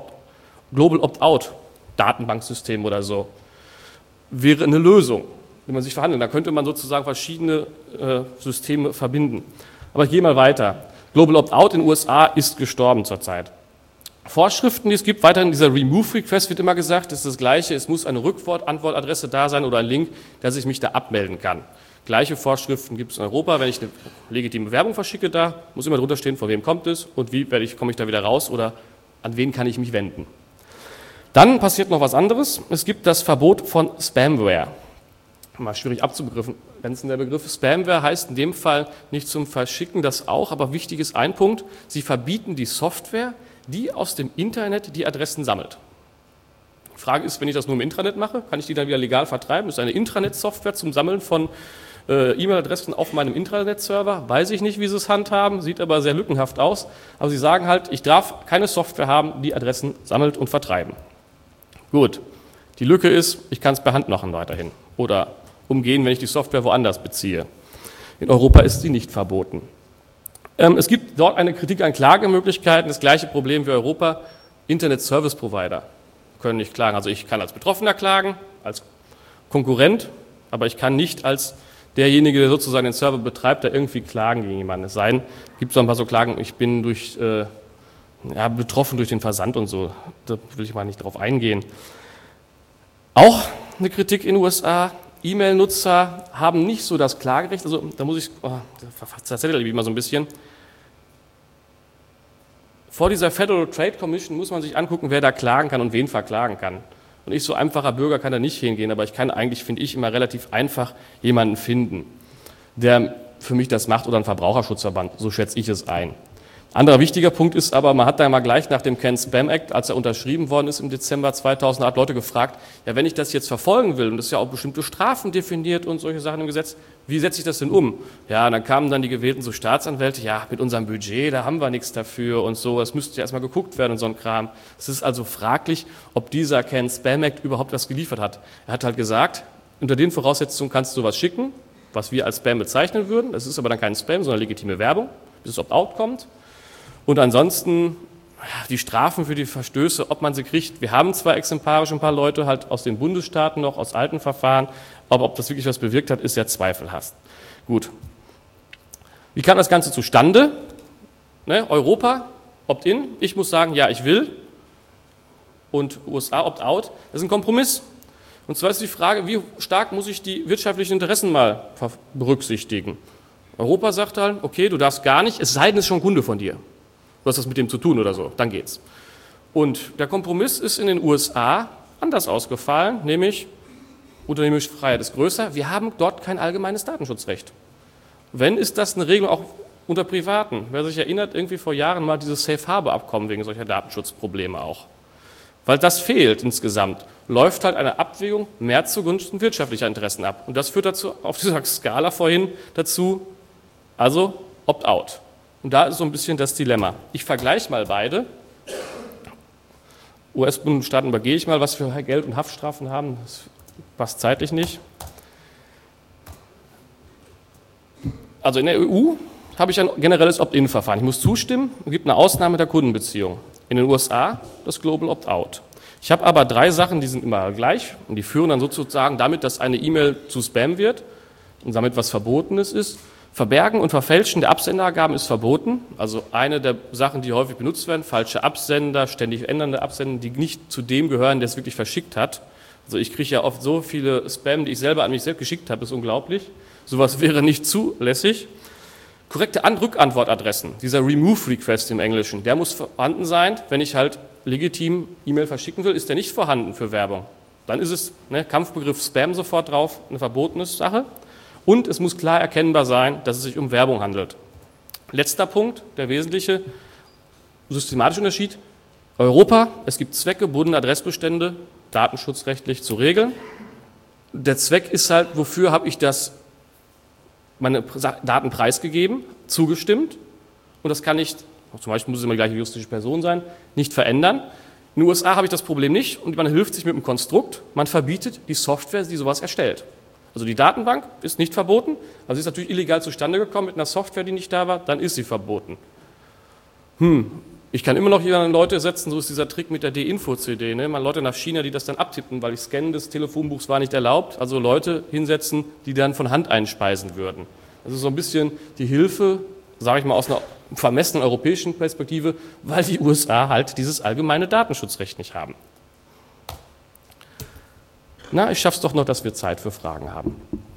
Opt-out-Datenbanksystem oder so. Wäre eine Lösung, wenn man sich verhandelt. Da könnte man sozusagen verschiedene Systeme verbinden. Aber ich gehe mal weiter. Global Opt-out in den USA ist gestorben zurzeit. Vorschriften, die es gibt, weiterhin dieser Remove-Request wird immer gesagt, das ist das Gleiche, es muss eine Antwortadresse da sein oder ein Link, dass ich mich da abmelden kann. Gleiche Vorschriften gibt es in Europa, wenn ich eine legitime Werbung verschicke, da muss immer drunter stehen, von wem kommt es und wie komme ich da wieder raus oder an wen kann ich mich wenden. Dann passiert noch was anderes, es gibt das Verbot von Spamware. Mal schwierig abzugrenzen, der Begriff. Spamware heißt in dem Fall nicht zum Verschicken, das auch, aber wichtig ist ein Punkt, sie verbieten die Software, die aus dem Internet die Adressen sammelt. Die Frage ist, wenn ich das nur im Intranet mache, kann ich die dann wieder legal vertreiben? Das ist eine Intranet-Software zum Sammeln von E-Mail-Adressen auf meinem Intranet-Server, weiß ich nicht, wie sie es handhaben, sieht aber sehr lückenhaft aus. Aber sie sagen halt, ich darf keine Software haben, die Adressen sammelt und vertreiben. Gut, die Lücke ist, ich kann es per Hand machen weiterhin oder umgehen, wenn ich die Software woanders beziehe. In Europa ist sie nicht verboten. Es gibt dort eine Kritik an Klagemöglichkeiten, das gleiche Problem wie Europa, Internet-Service-Provider können nicht klagen. Also ich kann als Betroffener klagen, als Konkurrent, aber ich kann nicht als derjenige, der sozusagen den Server betreibt, da irgendwie klagen gegen jemanden. Es sei denn, gibt es noch ein paar so Klagen, ich bin betroffen durch den Versand und so. Da will ich mal nicht drauf eingehen. Auch eine Kritik in den USA, E-Mail-Nutzer haben nicht so das Klagerecht, also da muss ich, da verzettel ich mal so ein bisschen. Vor dieser Federal Trade Commission muss man sich angucken, wer da klagen kann und wen verklagen kann. Und ich, so einfacher Bürger, kann da nicht hingehen, aber ich kann eigentlich, finde ich, immer relativ einfach jemanden finden, der für mich das macht oder ein Verbraucherschutzverband, so schätze ich es ein. Anderer wichtiger Punkt ist aber, man hat da mal gleich nach dem Can-Spam Act, als er unterschrieben worden ist im Dezember 2008, Leute gefragt, ja, wenn ich das jetzt verfolgen will, und das ist ja auch bestimmte Strafen definiert und solche Sachen im Gesetz, wie setze ich das denn um? Ja, und dann kamen dann die gewählten so Staatsanwälte, ja, mit unserem Budget, da haben wir nichts dafür und so, das müsste ja erstmal geguckt werden und so ein Kram. Es ist also fraglich, ob dieser Can-Spam Act überhaupt was geliefert hat. Er hat halt gesagt, unter den Voraussetzungen kannst du was schicken, was wir als Spam bezeichnen würden, das ist aber dann kein Spam, sondern legitime Werbung, bis es Opt-out kommt. Und ansonsten die Strafen für die Verstöße, ob man sie kriegt. Wir haben zwar exemplarisch ein paar Leute halt aus den Bundesstaaten noch, aus alten Verfahren, aber ob das wirklich was bewirkt hat, ist ja zweifelhaft. Gut. Wie kam das Ganze zustande? Europa, Opt-in, ich muss sagen, ja, ich will. Und USA, Opt-out, das ist ein Kompromiss. Und zwar ist die Frage, wie stark muss ich die wirtschaftlichen Interessen mal berücksichtigen? Europa sagt halt, okay, du darfst gar nicht, es sei denn, es ist schon ein Kunde von dir. Du hast was mit dem zu tun oder so, dann geht's. Und der Kompromiss ist in den USA anders ausgefallen, nämlich unternehmerische Freiheit ist größer. Wir haben dort kein allgemeines Datenschutzrecht. Wenn, ist das eine Regelung auch unter Privaten. Wer sich erinnert, irgendwie vor Jahren mal dieses Safe-Harbor-Abkommen wegen solcher Datenschutzprobleme auch. Weil das fehlt insgesamt, läuft halt eine Abwägung mehr zugunsten wirtschaftlicher Interessen ab. Und das führt dazu, auf dieser Skala vorhin dazu, also Opt-out. Und da ist so ein bisschen das Dilemma. Ich vergleiche mal beide. US-Bundesstaaten übergehe ich mal, was für Geld- und Haftstrafen haben. Das passt zeitlich nicht. Also in der EU habe ich ein generelles Opt-in-Verfahren. Ich muss zustimmen, es gibt eine Ausnahme der Kundenbeziehung. In den USA das Global Opt-out. Ich habe aber 3 Sachen, die sind immer gleich und die führen dann sozusagen damit, dass eine E-Mail zu Spam wird und damit was Verbotenes ist. Verbergen und Verfälschen der Absenderangaben ist verboten. Also eine der Sachen, die häufig benutzt werden, falsche Absender, ständig ändernde Absender, die nicht zu dem gehören, der es wirklich verschickt hat. Also ich kriege ja oft so viele Spam, die ich selber an mich selbst geschickt habe, ist unglaublich. Sowas wäre nicht zulässig. Korrekte Rückantwortadressen, dieser Remove-Request im Englischen, der muss vorhanden sein. Wenn ich halt legitim E-Mail verschicken will, ist der nicht vorhanden für Werbung. Dann ist es, Kampfbegriff Spam sofort drauf, eine verbotene Sache. Und es muss klar erkennbar sein, dass es sich um Werbung handelt. Letzter Punkt, der wesentliche systematische Unterschied. Europa, es gibt zweckgebundene Adressbestände, datenschutzrechtlich zu regeln. Der Zweck ist halt, wofür habe ich meine Daten preisgegeben, zugestimmt. Und das kann nicht, zum Beispiel muss es immer gleich eine juristische Person sein, nicht verändern. In den USA habe ich das Problem nicht und man hilft sich mit einem Konstrukt, man verbietet die Software, die sowas erstellt. Also die Datenbank ist nicht verboten, also sie ist natürlich illegal zustande gekommen mit einer Software, die nicht da war, dann ist sie verboten. Ich kann immer noch hier Leute setzen, so ist dieser Trick mit der D-Info-CD, mal Leute nach China, die das dann abtippen, weil das Scannen des Telefonbuchs war nicht erlaubt, also Leute hinsetzen, die dann von Hand einspeisen würden. Das ist so ein bisschen die Hilfe, sage ich mal aus einer vermessenen europäischen Perspektive, weil die USA halt dieses allgemeine Datenschutzrecht nicht haben. Na, ich schaffe es doch noch, dass wir Zeit für Fragen haben.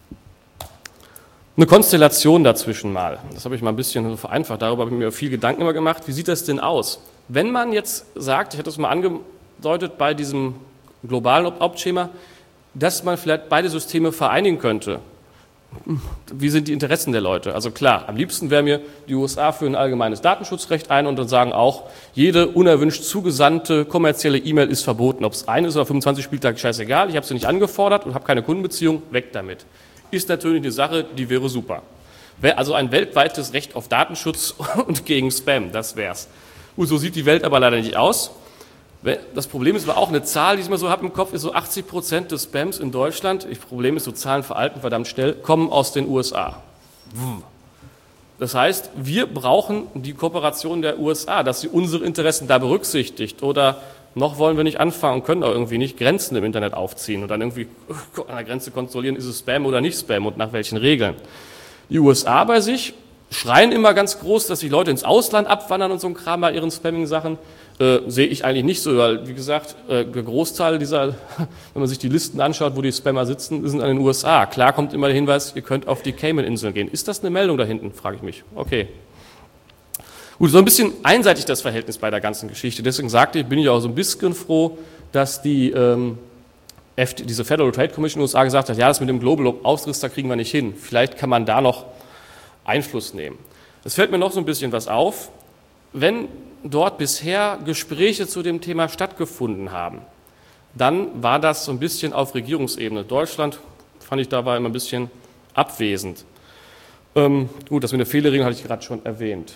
Eine Konstellation dazwischen mal. Das habe ich mal ein bisschen vereinfacht. Darüber habe ich mir viel Gedanken immer gemacht. Wie sieht das denn aus? Wenn man jetzt sagt, ich hatte es mal angedeutet bei diesem globalen Opt-out-Schema, dass man vielleicht beide Systeme vereinigen könnte. Wie sind die Interessen der Leute? Also klar, am liebsten wäre mir, die USA führen ein allgemeines Datenschutzrecht ein und dann sagen auch, jede unerwünscht zugesandte kommerzielle E-Mail ist verboten. Ob es 1 ist oder 25, spielt da scheißegal. Ich habe sie nicht angefordert und habe keine Kundenbeziehung, weg damit. ist natürlich eine Sache, die wäre super. Wäre also ein weltweites Recht auf Datenschutz und gegen Spam, das wär's. Gut, so sieht die Welt aber leider nicht aus. Das Problem ist aber auch eine Zahl, die ich mal so habe im Kopf, ist so 80% des Spams in Deutschland, das Problem ist, so Zahlen veralten verdammt schnell, kommen aus den USA. Das heißt, wir brauchen die Kooperation der USA, dass sie unsere Interessen da berücksichtigt. Oder noch wollen wir nicht anfangen und können auch irgendwie nicht Grenzen im Internet aufziehen und dann irgendwie an der Grenze kontrollieren, ist es Spam oder nicht Spam und nach welchen Regeln. Die USA bei sich schreien immer ganz groß, dass die Leute ins Ausland abwandern und so ein Kram bei ihren Spamming-Sachen. Sehe ich eigentlich nicht so, weil, wie gesagt, der Großteil dieser, wenn man sich die Listen anschaut, wo die Spammer sitzen, sind an den USA. Klar kommt immer der Hinweis, ihr könnt auf die Cayman-Inseln gehen. Ist das eine Meldung da hinten, frage ich mich. Okay. Gut, so ein bisschen einseitig das Verhältnis bei der ganzen Geschichte. Deswegen bin ich auch so ein bisschen froh, dass diese Federal Trade Commission in den USA gesagt hat, ja, das mit dem Global Ausrister kriegen wir nicht hin. Vielleicht kann man da noch Einfluss nehmen. Es fällt mir noch so ein bisschen was auf. Wenn dort bisher Gespräche zu dem Thema stattgefunden haben, dann war das so ein bisschen auf Regierungsebene. Deutschland fand ich dabei immer ein bisschen abwesend. Gut, das mit der Fehlerregelung hatte ich gerade schon erwähnt.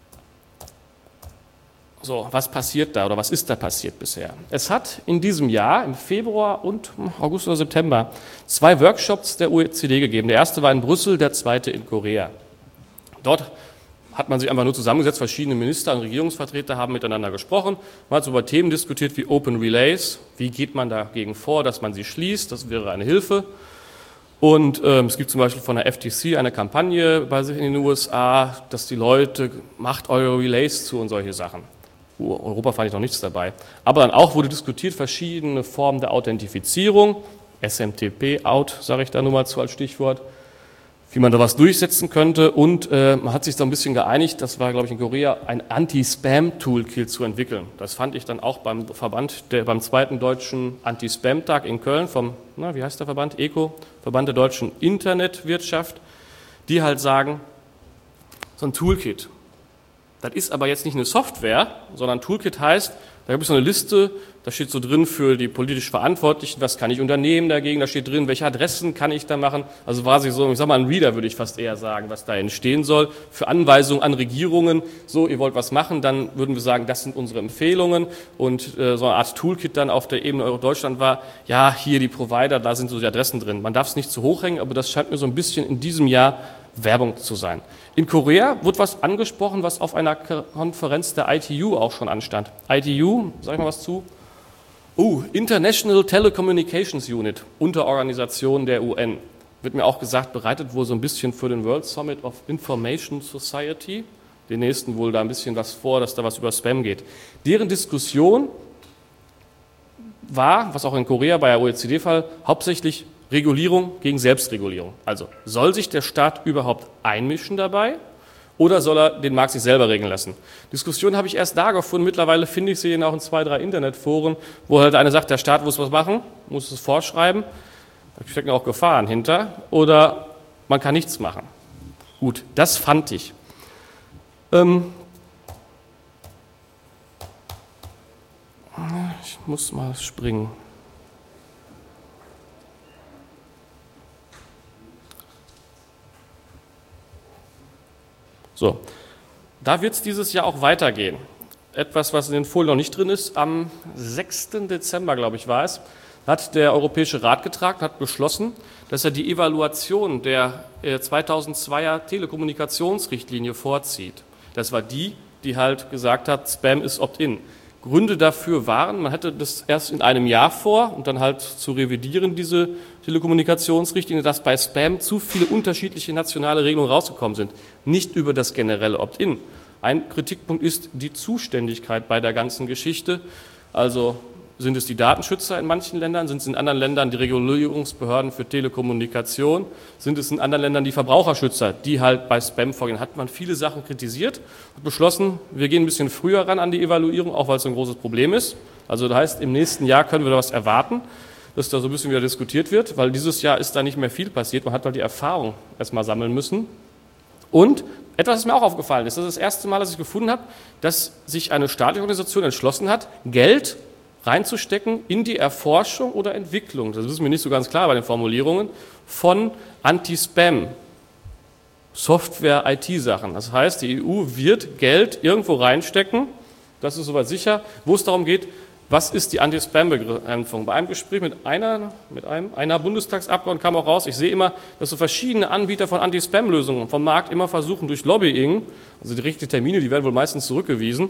So, was passiert da oder was ist da passiert bisher? Es hat in diesem Jahr, im Februar und August oder September, 2 Workshops der OECD gegeben. Der erste war in Brüssel, der zweite in Korea. Dort hat man sich einfach nur zusammengesetzt, verschiedene Minister und Regierungsvertreter haben miteinander gesprochen, man hat über Themen diskutiert wie Open Relays, wie geht man dagegen vor, dass man sie schließt, das wäre eine Hilfe. Und es gibt zum Beispiel von der FTC eine Kampagne bei sich in den USA, dass die Leute, macht eure Relays zu und solche Sachen. Europa fand ich noch nichts dabei. Aber dann auch wurde diskutiert, verschiedene Formen der Authentifizierung, SMTP-Out, sage ich da nur mal zu als Stichwort, wie man da was durchsetzen könnte. Und man hat sich da ein bisschen geeinigt, das war, glaube ich, in Korea, ein Anti-Spam-Toolkit zu entwickeln. Das fand ich dann auch beim Verband, beim 2. Deutschen Anti-Spam-Tag in Köln vom, wie heißt der Verband? ECO, Verband der deutschen Internetwirtschaft, die halt sagen, so ein Toolkit, das ist aber jetzt nicht eine Software, sondern Toolkit heißt, da gibt es so eine Liste, da steht so drin für die politisch Verantwortlichen, was kann ich unternehmen dagegen, da steht drin, welche Adressen kann ich da machen, also quasi so, ich sag mal ein Reader würde ich fast eher sagen, was da entstehen soll, für Anweisungen an Regierungen, so, ihr wollt was machen, dann würden wir sagen, das sind unsere Empfehlungen und so eine Art Toolkit dann auf der Ebene Euro-Deutschland war, ja, hier die Provider, da sind so die Adressen drin. Man darf es nicht zu hoch hängen, aber das scheint mir so ein bisschen in diesem Jahr Werbung zu sein. In Korea wurde was angesprochen, was auf einer Konferenz der ITU auch schon anstand. ITU, sag ich mal was zu? International Telecommunications Unit, Unterorganisation der UN. Wird mir auch gesagt, bereitet wohl so ein bisschen für den World Summit of Information Society. Den nächsten wohl da ein bisschen was vor, dass da was über Spam geht. Deren Diskussion war, was auch in Korea bei der OECD-Fall, hauptsächlich Regulierung gegen Selbstregulierung. Also soll sich der Staat überhaupt einmischen dabei oder soll er den Markt sich selber regeln lassen? Diskussionen habe ich erst da gefunden, mittlerweile finde ich sie auch in 2, 3 Internetforen, wo halt einer sagt, der Staat muss was machen, muss es vorschreiben, da stecken auch Gefahren hinter, oder man kann nichts machen. Gut, das fand ich. Ich muss mal springen. So, da wird es dieses Jahr auch weitergehen. Etwas, was in den Folien noch nicht drin ist, am 6. Dezember, glaube ich, war es, hat der Europäische Rat getragen, hat beschlossen, dass er die Evaluation der 2002er Telekommunikationsrichtlinie vorzieht. Das war die halt gesagt hat, Spam ist Opt-in. Gründe dafür waren, man hatte das erst in einem Jahr vor und dann halt zu revidieren, diese Telekommunikationsrichtlinie, dass bei Spam zu viele unterschiedliche nationale Regelungen rausgekommen sind, nicht über das generelle Opt-in. Ein Kritikpunkt ist die Zuständigkeit bei der ganzen Geschichte, also sind es die Datenschützer in manchen Ländern, sind es in anderen Ländern die Regulierungsbehörden für Telekommunikation, sind es in anderen Ländern die Verbraucherschützer, die halt bei Spam vorgehen. Hat man viele Sachen kritisiert und beschlossen, wir gehen ein bisschen früher ran an die Evaluierung, auch weil es ein großes Problem ist. Also das heißt, im nächsten Jahr können wir da was erwarten, dass da so ein bisschen wieder diskutiert wird, weil dieses Jahr ist da nicht mehr viel passiert. Man hat halt die Erfahrung erstmal sammeln müssen. Und etwas, was mir auch aufgefallen ist, das ist das erste Mal, dass ich gefunden habe, dass sich eine staatliche Organisation entschlossen hat, Geld reinzustecken in die Erforschung oder Entwicklung, das wissen wir nicht so ganz klar bei den Formulierungen, von Anti-Spam, Software-IT-Sachen. Das heißt, die EU wird Geld irgendwo reinstecken, das ist soweit sicher, wo es darum geht, was ist die Anti-Spam-Bekämpfung. Bei einem Gespräch mit einer Bundestagsabgeordneten kam auch raus, ich sehe immer, dass so verschiedene Anbieter von Anti-Spam-Lösungen vom Markt immer versuchen, durch Lobbying, also die richtigen Termine, die werden wohl meistens zurückgewiesen,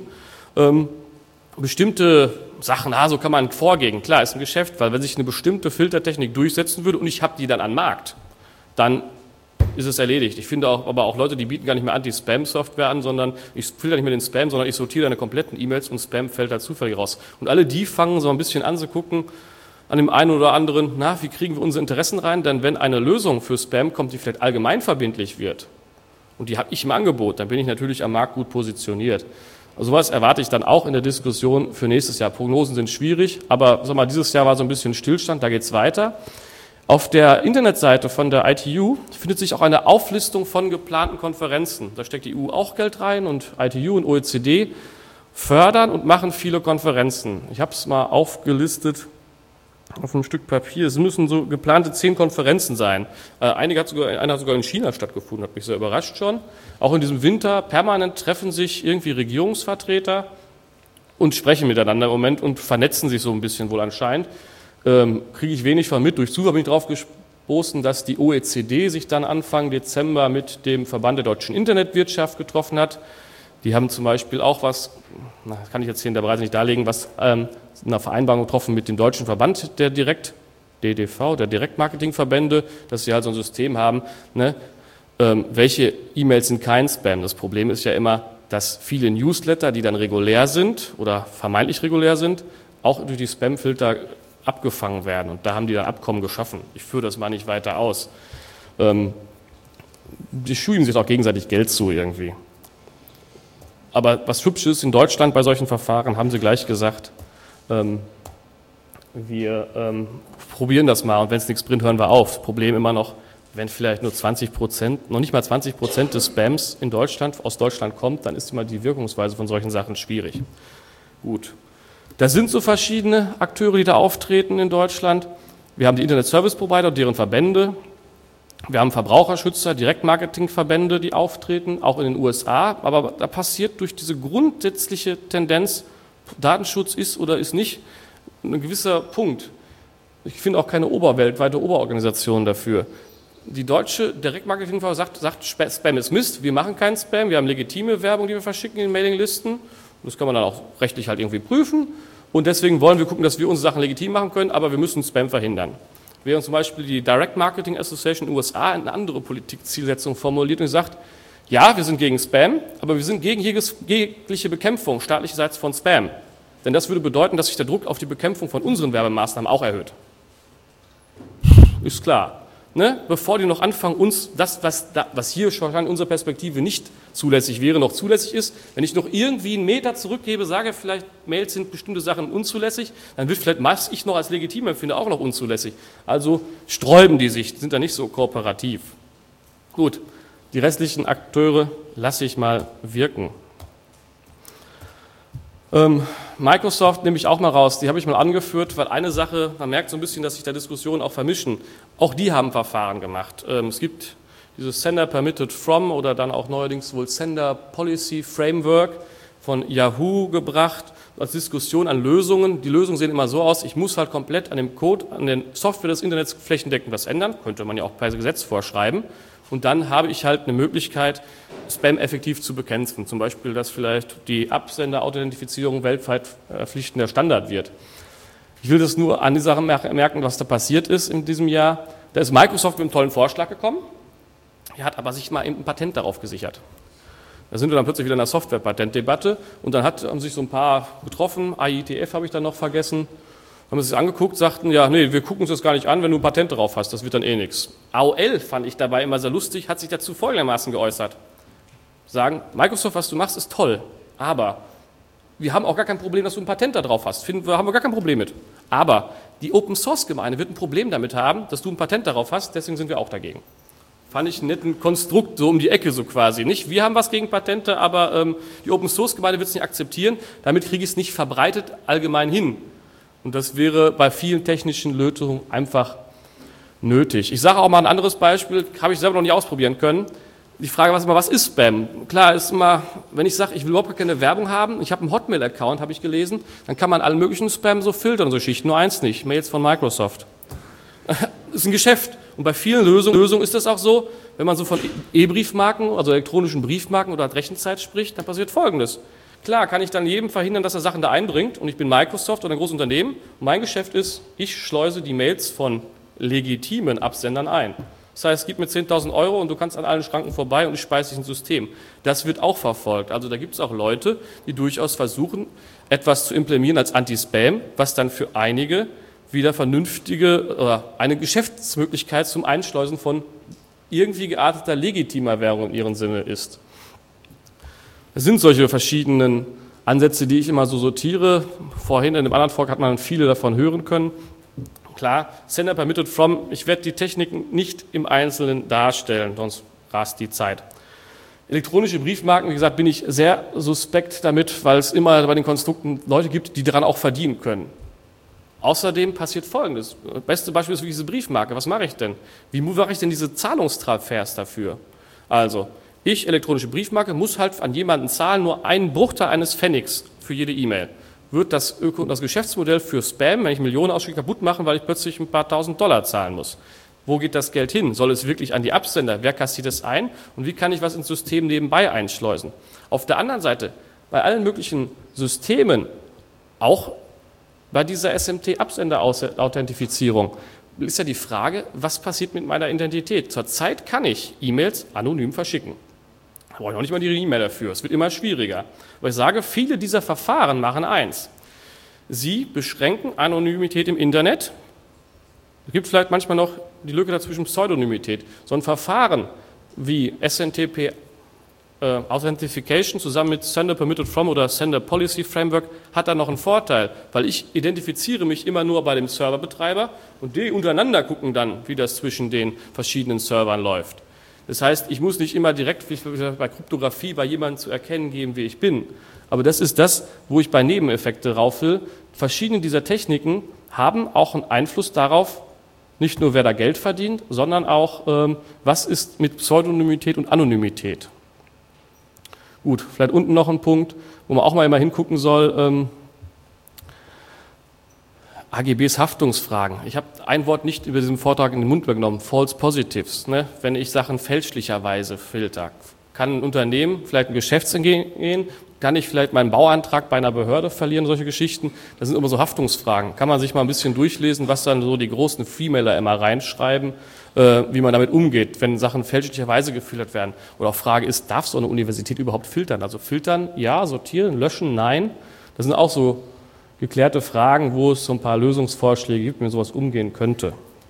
bestimmte Sachen, so kann man vorgehen. Klar, ist ein Geschäft, weil wenn sich eine bestimmte Filtertechnik durchsetzen würde und ich habe die dann an Markt, dann ist es erledigt. Ich finde aber auch Leute, die bieten gar nicht mehr Anti-Spam-Software an, sondern ich filter nicht mehr den Spam, sondern ich sortiere deine kompletten E-Mails und Spam fällt da zufällig raus. Und alle die fangen so ein bisschen an zu gucken, an dem einen oder anderen, wie kriegen wir unsere Interessen rein? Denn wenn eine Lösung für Spam kommt, die vielleicht allgemeinverbindlich wird und die habe ich im Angebot, dann bin ich natürlich am Markt gut positioniert. Also sowas erwarte ich dann auch in der Diskussion für nächstes Jahr. Prognosen sind schwierig, aber dieses Jahr war so ein bisschen Stillstand, da geht es weiter. Auf der Internetseite von der ITU findet sich auch eine Auflistung von geplanten Konferenzen. Da steckt die EU auch Geld rein und ITU und OECD fördern und machen viele Konferenzen. Ich habe es mal aufgelistet auf einem Stück Papier. Es müssen so geplante 10 Konferenzen sein. Eine hat sogar in China stattgefunden, hat mich sehr überrascht schon. Auch in diesem Winter permanent treffen sich irgendwie Regierungsvertreter und sprechen miteinander im Moment und vernetzen sich so ein bisschen wohl anscheinend. Kriege ich wenig von mit. Durch Zufall bin ich darauf gestoßen, dass die OECD sich dann Anfang Dezember mit dem Verband der deutschen Internetwirtschaft getroffen hat. Die haben zum Beispiel auch was, das kann ich jetzt hier in der Breite nicht darlegen, eine Vereinbarung getroffen mit dem deutschen Verband der DDV, der Direktmarketingverbände, dass sie halt so ein System haben, welche E-Mails sind kein Spam. Das Problem ist ja immer, dass viele Newsletter, die dann regulär sind oder vermeintlich regulär sind, auch durch die Spamfilter abgefangen werden. Und da haben die dann Abkommen geschaffen. Ich führe das mal nicht weiter aus. Die schieben sich auch gegenseitig Geld zu irgendwie. Aber was hübsch ist, in Deutschland bei solchen Verfahren haben sie gleich gesagt, wir probieren das mal und wenn es nichts bringt, hören wir auf. Das Problem immer noch, wenn vielleicht nur 20%, noch nicht mal 20% des Spams in Deutschland, aus Deutschland kommt, dann ist immer die Wirkungsweise von solchen Sachen schwierig. Gut. Da sind so verschiedene Akteure, die da auftreten in Deutschland. Wir haben die Internet Service Provider und deren Verbände. Wir haben Verbraucherschützer, Direktmarketingverbände, die auftreten, auch in den USA. Aber da passiert durch diese grundsätzliche Tendenz, Datenschutz ist oder ist nicht, ein gewisser Punkt. Ich finde auch keine weltweite Oberorganisation dafür. Die deutsche Direktmarketingfirma sagt, Spam ist Mist, wir machen keinen Spam, wir haben legitime Werbung, die wir verschicken in Mailinglisten. Das kann man dann auch rechtlich halt irgendwie prüfen. Und deswegen wollen wir gucken, dass wir unsere Sachen legitim machen können, aber wir müssen Spam verhindern. Während zum Beispiel die Direct Marketing Association in den USA eine andere Politikzielsetzung formuliert und sagt, ja, wir sind gegen Spam, aber wir sind gegen jegliche Bekämpfung staatlicherseits von Spam. Denn das würde bedeuten, dass sich der Druck auf die Bekämpfung von unseren Werbemaßnahmen auch erhöht. Ist klar. Bevor die noch anfangen, uns das, was hier schon in unserer Perspektive nicht zulässig wäre, noch zulässig ist, wenn ich noch irgendwie einen Meter zurückgebe, sage vielleicht, Mails sind bestimmte Sachen unzulässig, dann wird vielleicht, was ich noch als legitim empfinde, auch noch unzulässig. Also sträuben die sich, sind da nicht so kooperativ. Gut, die restlichen Akteure lasse ich mal wirken. Microsoft nehme ich auch mal raus, die habe ich mal angeführt, weil eine Sache, man merkt so ein bisschen, dass sich da Diskussionen auch vermischen. Auch die haben Verfahren gemacht. Es gibt dieses Sender Permitted From oder dann auch neuerdings wohl Sender Policy Framework von Yahoo gebracht als Diskussion an Lösungen. Die Lösungen sehen immer so aus, ich muss halt komplett an dem Code, an der Software des Internets flächendeckend was ändern, könnte man ja auch per Gesetz vorschreiben. Und dann habe ich halt eine Möglichkeit, Spam effektiv zu bekämpfen. Zum Beispiel, dass vielleicht die Absender-Authentifizierung weltweit verpflichtender Standard wird. Ich will das nur an die Sache merken, was da passiert ist in diesem Jahr. Da ist Microsoft mit einem tollen Vorschlag gekommen, er hat aber sich mal ein Patent darauf gesichert. Da sind wir dann plötzlich wieder in der Software-Patentdebatte und dann haben sich so ein paar getroffen, IETF habe ich dann noch vergessen, haben sich das angeguckt, sagten, ja, nee, wir gucken uns das gar nicht an, wenn du ein Patent drauf hast, das wird dann eh nichts. AOL fand ich dabei immer sehr lustig, hat sich dazu folgendermaßen geäußert. Sagen, Microsoft, was du machst, ist toll, aber wir haben auch gar kein Problem, dass du ein Patent da drauf hast, haben wir gar kein Problem mit. Aber die Open-Source-Gemeinde wird ein Problem damit haben, dass du ein Patent darauf hast, deswegen sind wir auch dagegen. Fand ich einen netten Konstrukt, so um die Ecke so quasi. Nicht, wir haben was gegen Patente, aber die Open-Source-Gemeinde wird es nicht akzeptieren, damit kriege ich es nicht verbreitet allgemein hin. Und das wäre bei vielen technischen Lösungen einfach nötig. Ich sage auch mal ein anderes Beispiel, habe ich selber noch nicht ausprobieren können. Die Frage war immer, was ist Spam? Klar ist immer, wenn ich sage, ich will überhaupt keine Werbung haben, ich habe einen Hotmail-Account, habe ich gelesen, dann kann man allen möglichen Spam so filtern, so Schichten, nur eins nicht, Mails von Microsoft. Das ist ein Geschäft. Und bei vielen Lösungen ist das auch so, wenn man so von E-Briefmarken, also elektronischen Briefmarken oder Rechenzeit spricht, dann passiert Folgendes. Klar kann ich dann jedem verhindern, dass er Sachen da einbringt und ich bin Microsoft oder ein großes Unternehmen. Und mein Geschäft ist, ich schleuse die Mails von legitimen Absendern ein. Das heißt, gib mir 10.000 Euro und du kannst an allen Schranken vorbei und ich speise dich ins System. Das wird auch verfolgt. Also da gibt es auch Leute, die durchaus versuchen, etwas zu implementieren als Anti-Spam, was dann für einige wieder vernünftige oder eine Geschäftsmöglichkeit zum Einschleusen von irgendwie gearteter legitimer Währung in ihrem Sinne ist. Es sind solche verschiedenen Ansätze, die ich immer so sortiere. Vorhin in dem anderen Vortrag hat man viele davon hören können. Klar, Sender permitted from, ich werde die Techniken nicht im Einzelnen darstellen, sonst rast die Zeit. Elektronische Briefmarken, wie gesagt, bin ich sehr suspekt damit, weil es immer bei den Konstrukten Leute gibt, die daran auch verdienen können. Außerdem passiert Folgendes. Das beste Beispiel ist diese Briefmarke. Was mache ich denn? Wie mache ich denn diese Zahlungstransfers dafür? Also, ich, elektronische Briefmarke, muss halt an jemanden zahlen, nur einen Bruchteil eines Pfennigs für jede E-Mail. Wird das Geschäftsmodell für Spam, wenn ich Millionen ausschicke, kaputt machen, weil ich plötzlich ein paar tausend Dollar zahlen muss. Wo geht das Geld hin? Soll es wirklich an die Absender? Wer kassiert es ein? Und wie kann ich was ins System nebenbei einschleusen? Auf der anderen Seite, bei allen möglichen Systemen, auch bei dieser SMT-Absender-Authentifizierung, ist ja die Frage, was passiert mit meiner Identität? Zurzeit kann ich E-Mails anonym verschicken. Da brauche ich auch nicht mal die E-Mail dafür. Es wird immer schwieriger. Aber ich sage, viele dieser Verfahren machen eins. Sie beschränken Anonymität im Internet. Es gibt vielleicht manchmal noch die Lücke dazwischen Pseudonymität. So ein Verfahren wie SNTP Authentification zusammen mit Sender Permitted From oder Sender Policy Framework hat da noch einen Vorteil, weil ich identifiziere mich immer nur bei dem Serverbetreiber und die untereinander gucken dann, wie das zwischen den verschiedenen Servern läuft. Das heißt, ich muss nicht immer direkt wie bei Kryptographie bei jemandem zu erkennen geben, wie ich bin. Aber das ist das, wo ich bei Nebeneffekte rauf will. Verschiedene dieser Techniken haben auch einen Einfluss darauf, nicht nur wer da Geld verdient, sondern auch, was ist mit Pseudonymität und Anonymität. Gut, vielleicht unten noch ein Punkt, wo man auch mal immer hingucken soll. AGBs Haftungsfragen. Ich habe ein Wort nicht über diesen Vortrag in den Mund genommen, False Positives. Ne? Wenn ich Sachen fälschlicherweise filter, kann ein Unternehmen vielleicht ein Geschäftsidee gehen, kann ich vielleicht meinen Bauantrag bei einer Behörde verlieren, solche Geschichten. Das sind immer so Haftungsfragen. Kann man sich mal ein bisschen durchlesen, was dann so die großen Freemailer immer reinschreiben, wie man damit umgeht, wenn Sachen fälschlicherweise gefiltert werden. Oder auch Frage ist, darf so eine Universität überhaupt filtern? Also filtern, ja, sortieren, löschen, nein. Das sind auch so geklärte Fragen, wo es so ein paar Lösungsvorschläge gibt, wie man sowas umgehen könnte.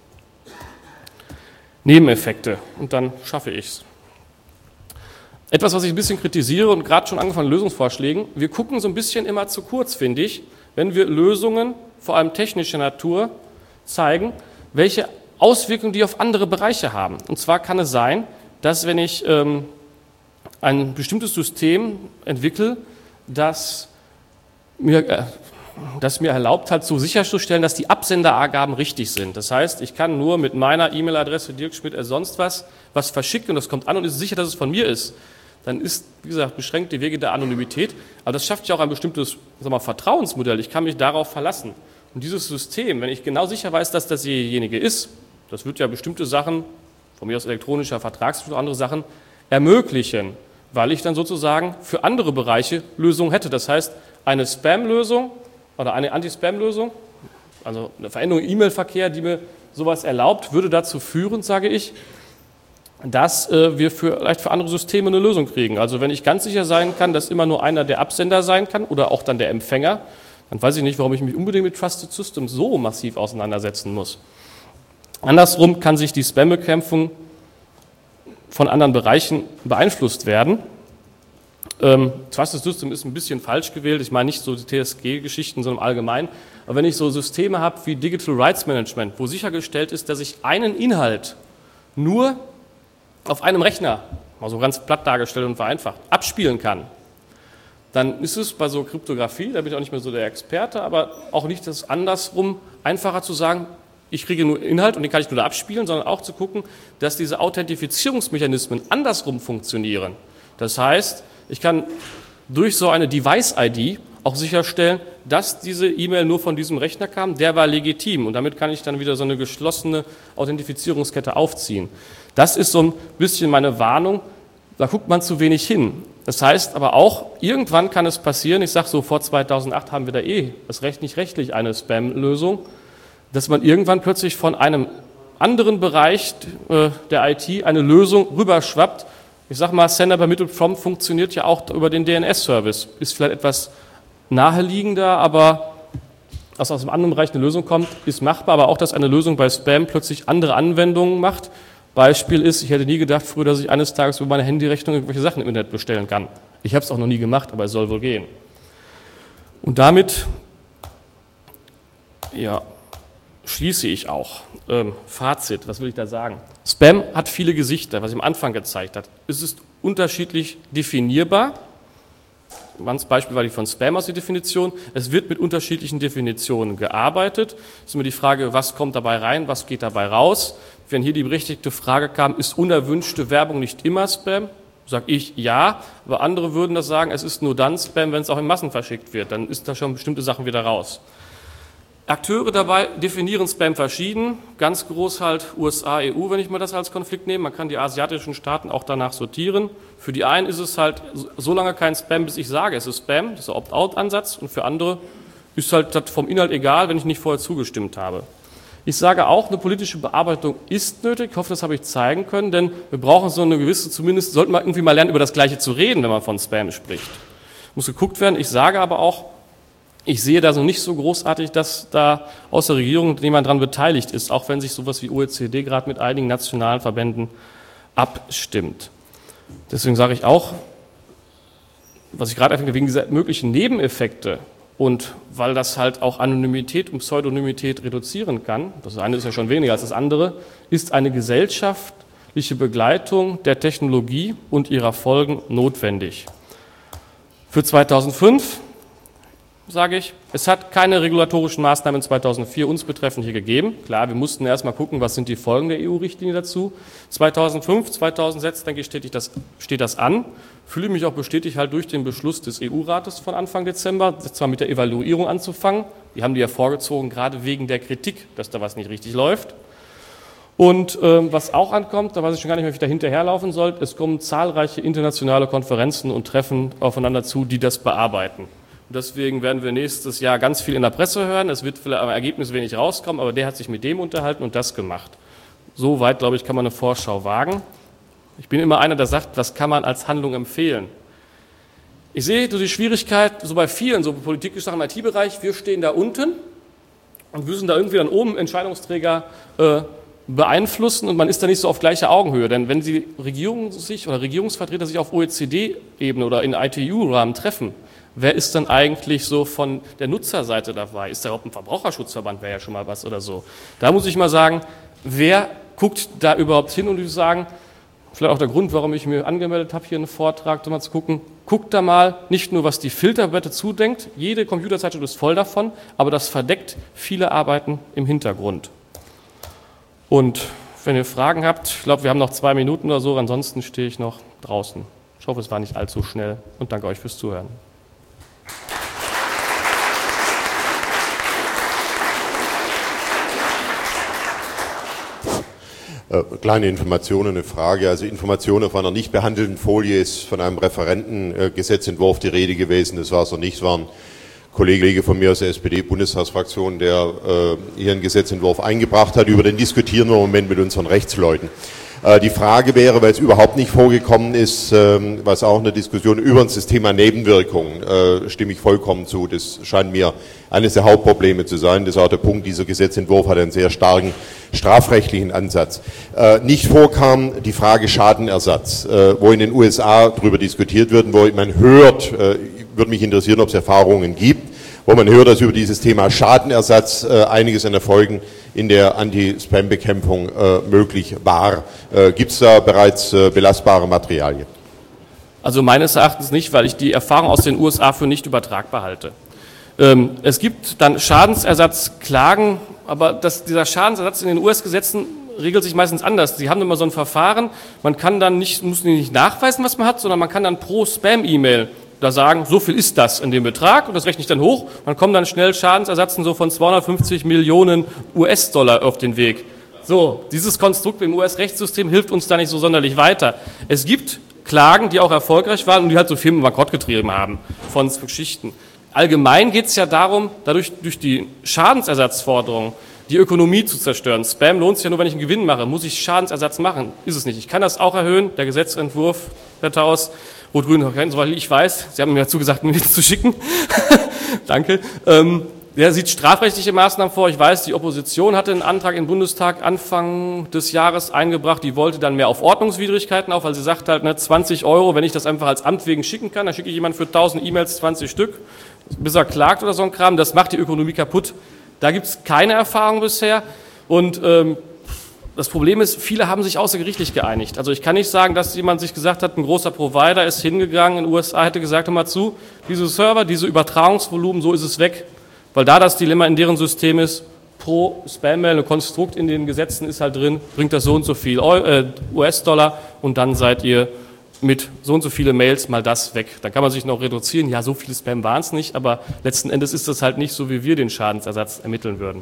Nebeneffekte, und dann schaffe ich es. Etwas, was ich ein bisschen kritisiere und gerade schon angefangen Lösungsvorschlägen, wir gucken so ein bisschen immer zu kurz, finde ich, wenn wir Lösungen, vor allem technischer Natur, zeigen, welche Auswirkungen die auf andere Bereiche haben. Und zwar kann es sein, dass wenn ich ein bestimmtes System entwickle, das mir erlaubt hat, so sicherzustellen, dass die Absenderangaben richtig sind. Das heißt, ich kann nur mit meiner E-Mail-Adresse Dirk Schmidt sonst was verschicken und das kommt an und ist sicher, dass es von mir ist. Dann ist, wie gesagt, beschränkt die Wege der Anonymität. Aber das schafft ja auch ein bestimmtes Vertrauensmodell. Ich kann mich darauf verlassen. Und dieses System, wenn ich genau sicher weiß, dass das derjenige ist, das wird ja bestimmte Sachen, von mir aus elektronischer Vertragsschutz und andere Sachen, ermöglichen, weil ich dann sozusagen für andere Bereiche Lösungen hätte. Das heißt, eine Spam-Lösung oder eine Anti-Spam-Lösung, also eine Veränderung im E-Mail-Verkehr, die mir sowas erlaubt, würde dazu führen, sage ich, dass wir vielleicht für andere Systeme eine Lösung kriegen. Also wenn ich ganz sicher sein kann, dass immer nur einer der Absender sein kann oder auch dann der Empfänger, dann weiß ich nicht, warum ich mich unbedingt mit Trusted Systems so massiv auseinandersetzen muss. Andersrum kann sich die Spam-Bekämpfung von anderen Bereichen beeinflusst werden. Trusted System ist ein bisschen falsch gewählt, ich meine nicht so die TSG-Geschichten, sondern allgemein. Aber wenn ich so Systeme habe wie Digital Rights Management, wo sichergestellt ist, dass ich einen Inhalt nur auf einem Rechner, mal so ganz platt dargestellt und vereinfacht, abspielen kann, dann ist es bei so Kryptographie, da bin ich auch nicht mehr so der Experte, aber auch nicht das andersrum einfacher zu sagen, ich kriege nur Inhalt und den kann ich nur da abspielen, sondern auch zu gucken, dass diese Authentifizierungsmechanismen andersrum funktionieren. Das heißt, ich kann durch so eine Device-ID auch sicherstellen, dass diese E-Mail nur von diesem Rechner kam, der war legitim und damit kann ich dann wieder so eine geschlossene Authentifizierungskette aufziehen. Das ist so ein bisschen meine Warnung, da guckt man zu wenig hin. Das heißt aber auch, irgendwann kann es passieren, ich sage so, vor 2008 haben wir da das nicht rechtlich eine Spam-Lösung, dass man irgendwann plötzlich von einem anderen Bereich der IT eine Lösung rüberschwappt. Ich sage mal, Sender by Middle Prompt funktioniert ja auch über den DNS-Service. Ist vielleicht etwas naheliegender, aber dass aus einem anderen Bereich eine Lösung kommt, ist machbar. Aber auch, dass eine Lösung bei Spam plötzlich andere Anwendungen macht. Beispiel ist, ich hätte nie gedacht früher, dass ich eines Tages über meine Handyrechnung irgendwelche Sachen im Internet bestellen kann. Ich habe es auch noch nie gemacht, aber es soll wohl gehen. Und damit, ja, schließe ich auch. Fazit, was will ich da sagen? Spam hat viele Gesichter, was ich am Anfang gezeigt habe. Es ist unterschiedlich definierbar. Ein Beispiel war die von Spam aus die Definition. Es wird mit unterschiedlichen Definitionen gearbeitet. Es ist immer die Frage, was kommt dabei rein, was geht dabei raus. Wenn hier die berechtigte Frage kam, ist unerwünschte Werbung nicht immer Spam? Sage ich ja, aber andere würden das sagen, es ist nur dann Spam, wenn es auch in Massen verschickt wird. Dann ist da schon bestimmte Sachen wieder raus. Akteure dabei definieren Spam verschieden, ganz groß halt USA, EU, wenn ich mal das als Konflikt nehme. Man kann die asiatischen Staaten auch danach sortieren. Für die einen ist es halt so lange kein Spam, bis ich sage, es ist Spam, das ist der Opt-out-Ansatz. Und für andere ist halt das vom Inhalt egal, wenn ich nicht vorher zugestimmt habe. Ich sage auch, eine politische Bearbeitung ist nötig. Ich hoffe, das habe ich zeigen können, denn wir brauchen so eine gewisse, zumindest sollten wir irgendwie mal lernen, über das Gleiche zu reden, wenn man von Spam spricht. Muss geguckt werden. Ich sage aber auch, ich sehe da so nicht so großartig, dass da aus der Regierung jemand dran beteiligt ist, auch wenn sich sowas wie OECD gerade mit einigen nationalen Verbänden abstimmt. Deswegen sage ich auch, was ich gerade erwähnt habe, wegen dieser möglichen Nebeneffekte und weil das halt auch Anonymität und Pseudonymität reduzieren kann, das eine ist ja schon weniger als das andere, ist eine gesellschaftliche Begleitung der Technologie und ihrer Folgen notwendig. Für 2005 sage ich, es hat keine regulatorischen Maßnahmen 2004 uns betreffend hier gegeben. Klar, wir mussten erstmal gucken, was sind die Folgen der EU-Richtlinie dazu. 2005, 2006, denke ich, steht das an. Fühle mich auch bestätigt halt durch den Beschluss des EU-Rates von Anfang Dezember, zwar mit der Evaluierung anzufangen. Die haben die ja vorgezogen, gerade wegen der Kritik, dass da was nicht richtig läuft. Und was auch ankommt, da weiß ich schon gar nicht mehr, wie ich da hinterherlaufen soll, es kommen zahlreiche internationale Konferenzen und Treffen aufeinander zu, die das bearbeiten. Und deswegen werden wir nächstes Jahr ganz viel in der Presse hören. Es wird vielleicht am Ergebnis wenig rauskommen, aber der hat sich mit dem unterhalten und das gemacht. So weit, glaube ich, kann man eine Vorschau wagen. Ich bin immer einer, der sagt, was kann man als Handlung empfehlen? Ich sehe die Schwierigkeit, so bei vielen, so politisch Sachen im IT-Bereich, wir stehen da unten und müssen da irgendwie dann oben Entscheidungsträger beeinflussen und man ist da nicht so auf gleicher Augenhöhe. Denn wenn die Regierung sich oder Regierungsvertreter sich auf OECD-Ebene oder in ITU-Rahmen treffen, wer ist dann eigentlich so von der Nutzerseite dabei? Ist da überhaupt ein Verbraucherschutzverband, wäre ja schon mal was oder so. Da muss ich mal sagen, wer guckt da überhaupt hin? Und ich sagen, vielleicht auch der Grund, warum ich mir angemeldet habe, hier einen Vortrag, um mal zu gucken, guckt da mal nicht nur, was die Filterwerte zudenkt, jede Computerzeitschrift ist voll davon, aber das verdeckt viele Arbeiten im Hintergrund. Und wenn ihr Fragen habt, ich glaube, wir haben noch 2 Minuten oder so, ansonsten stehe ich noch draußen. Ich hoffe, es war nicht allzu schnell und danke euch fürs Zuhören. Kleine Information und eine Frage. Also Information auf einer nicht behandelten Folie ist von einem Referentengesetzentwurf die Rede gewesen. Das war so nicht. Es war ein Kollege von mir aus der SPD-Bundestagsfraktion, der hier einen Gesetzentwurf eingebracht hat. Über den diskutieren wir im Moment mit unseren Rechtsleuten. Die Frage wäre, weil es überhaupt nicht vorgekommen ist, was auch eine Diskussion über das Thema Nebenwirkungen, stimme ich vollkommen zu. Das scheint mir eines der Hauptprobleme zu sein. Das ist auch der Punkt, dieser Gesetzentwurf hat einen sehr starken strafrechtlichen Ansatz. Nicht vorkam die Frage Schadenersatz, wo in den USA darüber diskutiert wird, wo man hört, würde mich interessieren, ob es Erfahrungen gibt, wo man hört, dass über dieses Thema Schadenersatz einiges an Erfolgen in der Anti-Spam-Bekämpfung möglich war. Gibt es da bereits belastbare Materialien? Also meines Erachtens nicht, weil ich die Erfahrung aus den USA für nicht übertragbar halte. Es gibt dann Schadensersatzklagen, aber dieser Schadensersatz in den US-Gesetzen regelt sich meistens anders. Sie haben immer so ein Verfahren, man kann dann muss nicht nachweisen, was man hat, sondern man kann dann pro Spam-E-Mail da sagen, so viel ist das in dem Betrag und das rechne ich dann hoch. Man kommt dann schnell Schadensersatzen so von 250 Millionen US-Dollar auf den Weg. So, dieses Konstrukt im US-Rechtssystem hilft uns da nicht so sonderlich weiter. Es gibt Klagen, die auch erfolgreich waren und die halt so Firmen bankrott getrieben haben von Geschichten. Allgemein geht es ja darum, dadurch durch die Schadensersatzforderung die Ökonomie zu zerstören. Spam lohnt sich ja nur, wenn ich einen Gewinn mache. Muss ich Schadensersatz machen? Ist es nicht. Ich kann das auch erhöhen. Der Gesetzentwurf, Herr Taus, Rot-Grün, soweit ich weiß, Sie haben mir dazu gesagt, mir nichts zu schicken. Danke. Der sieht strafrechtliche Maßnahmen vor. Ich weiß, die Opposition hatte einen Antrag im Bundestag Anfang des Jahres eingebracht. Die wollte dann mehr auf Ordnungswidrigkeiten auf, weil sie sagt halt, 20 €, wenn ich das einfach als Amt wegen schicken kann, dann schicke ich jemand für 1000 E-Mails 20 Stück, bis er klagt oder so ein Kram. Das macht die Ökonomie kaputt. Da gibt es keine Erfahrung bisher. Und das Problem ist, viele haben sich außergerichtlich geeinigt. Also ich kann nicht sagen, dass jemand sich gesagt hat, ein großer Provider ist hingegangen in den USA, hätte gesagt, hör mal zu, diese Server, diese Übertragungsvolumen, so ist es weg. Weil da das Dilemma in deren System ist, pro Spam-Mail, ein Konstrukt in den Gesetzen ist halt drin, bringt das so und so viel US-Dollar und dann seid ihr mit so und so viele Mails mal das weg. Dann kann man sich noch reduzieren, ja, so viele Spam waren es nicht, aber letzten Endes ist das halt nicht so, wie wir den Schadensersatz ermitteln würden.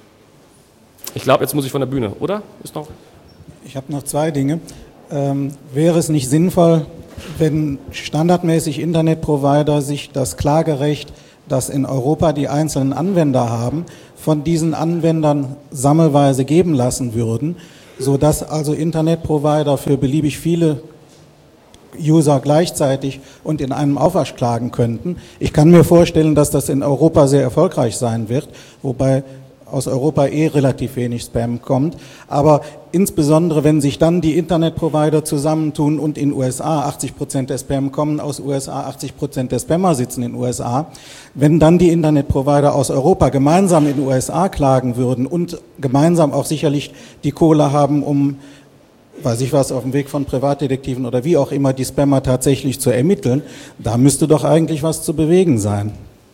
Ich glaube, jetzt muss ich von der Bühne, oder? Ist noch? Ich habe noch zwei Dinge. Wäre es nicht sinnvoll, wenn standardmäßig Internetprovider sich das Klagerecht, das in Europa die einzelnen Anwender haben, von diesen Anwendern sammelweise geben lassen würden, sodass also Internetprovider für beliebig viele User gleichzeitig und in einem Aufwasch klagen könnten. Ich kann mir vorstellen, dass das in Europa sehr erfolgreich sein wird, wobei aus Europa relativ wenig Spam kommt. Aber insbesondere, wenn sich dann die Internetprovider zusammentun und in USA 80% der Spam kommen, aus USA 80% der Spammer sitzen in USA, wenn dann die Internetprovider aus Europa gemeinsam in USA klagen würden und gemeinsam auch sicherlich die Kohle haben, um, weiß ich was, auf dem Weg von Privatdetektiven oder wie auch immer die Spammer tatsächlich zu ermitteln, da müsste doch eigentlich was zu bewegen sein.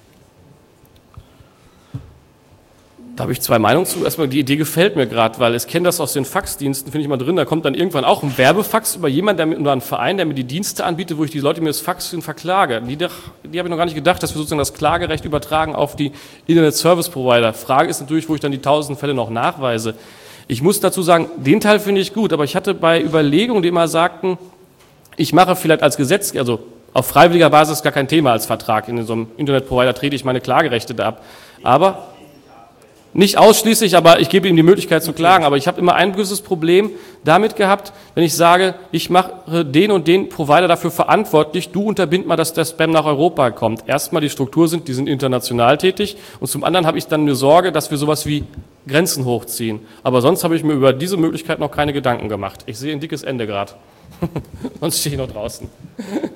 Da habe ich zwei Meinungen zu. Erstmal, die Idee gefällt mir gerade, weil ich kenne das aus den Faxdiensten, finde ich mal drin, da kommt dann irgendwann auch ein Werbefax über jemanden oder einen Verein, der mir die Dienste anbietet, wo ich die Leute, die mir das Faxen verklage. Die habe ich noch gar nicht gedacht, dass wir sozusagen das Klagerecht übertragen auf die Internet-Service-Provider. Frage ist natürlich, wo ich dann die 1000 Fälle noch nachweise. Ich muss dazu sagen, den Teil finde ich gut, aber ich hatte bei Überlegungen, die immer sagten, ich mache vielleicht als Gesetz, also auf freiwilliger Basis gar kein Thema als Vertrag, in so einem Internetprovider trete ich meine Klagerechte da ab. Aber nicht ausschließlich, aber ich gebe ihm die Möglichkeit zu klagen. Aber ich habe immer ein gewisses Problem damit gehabt, wenn ich sage, ich mache den und den Provider dafür verantwortlich, du unterbind mal, dass der Spam nach Europa kommt. Erstmal die Struktur die sind international tätig und zum anderen habe ich dann eine Sorge, dass wir sowas wie Grenzen hochziehen. Aber sonst habe ich mir über diese Möglichkeit noch keine Gedanken gemacht. Ich sehe ein dickes Ende gerade. Sonst stehe ich noch draußen.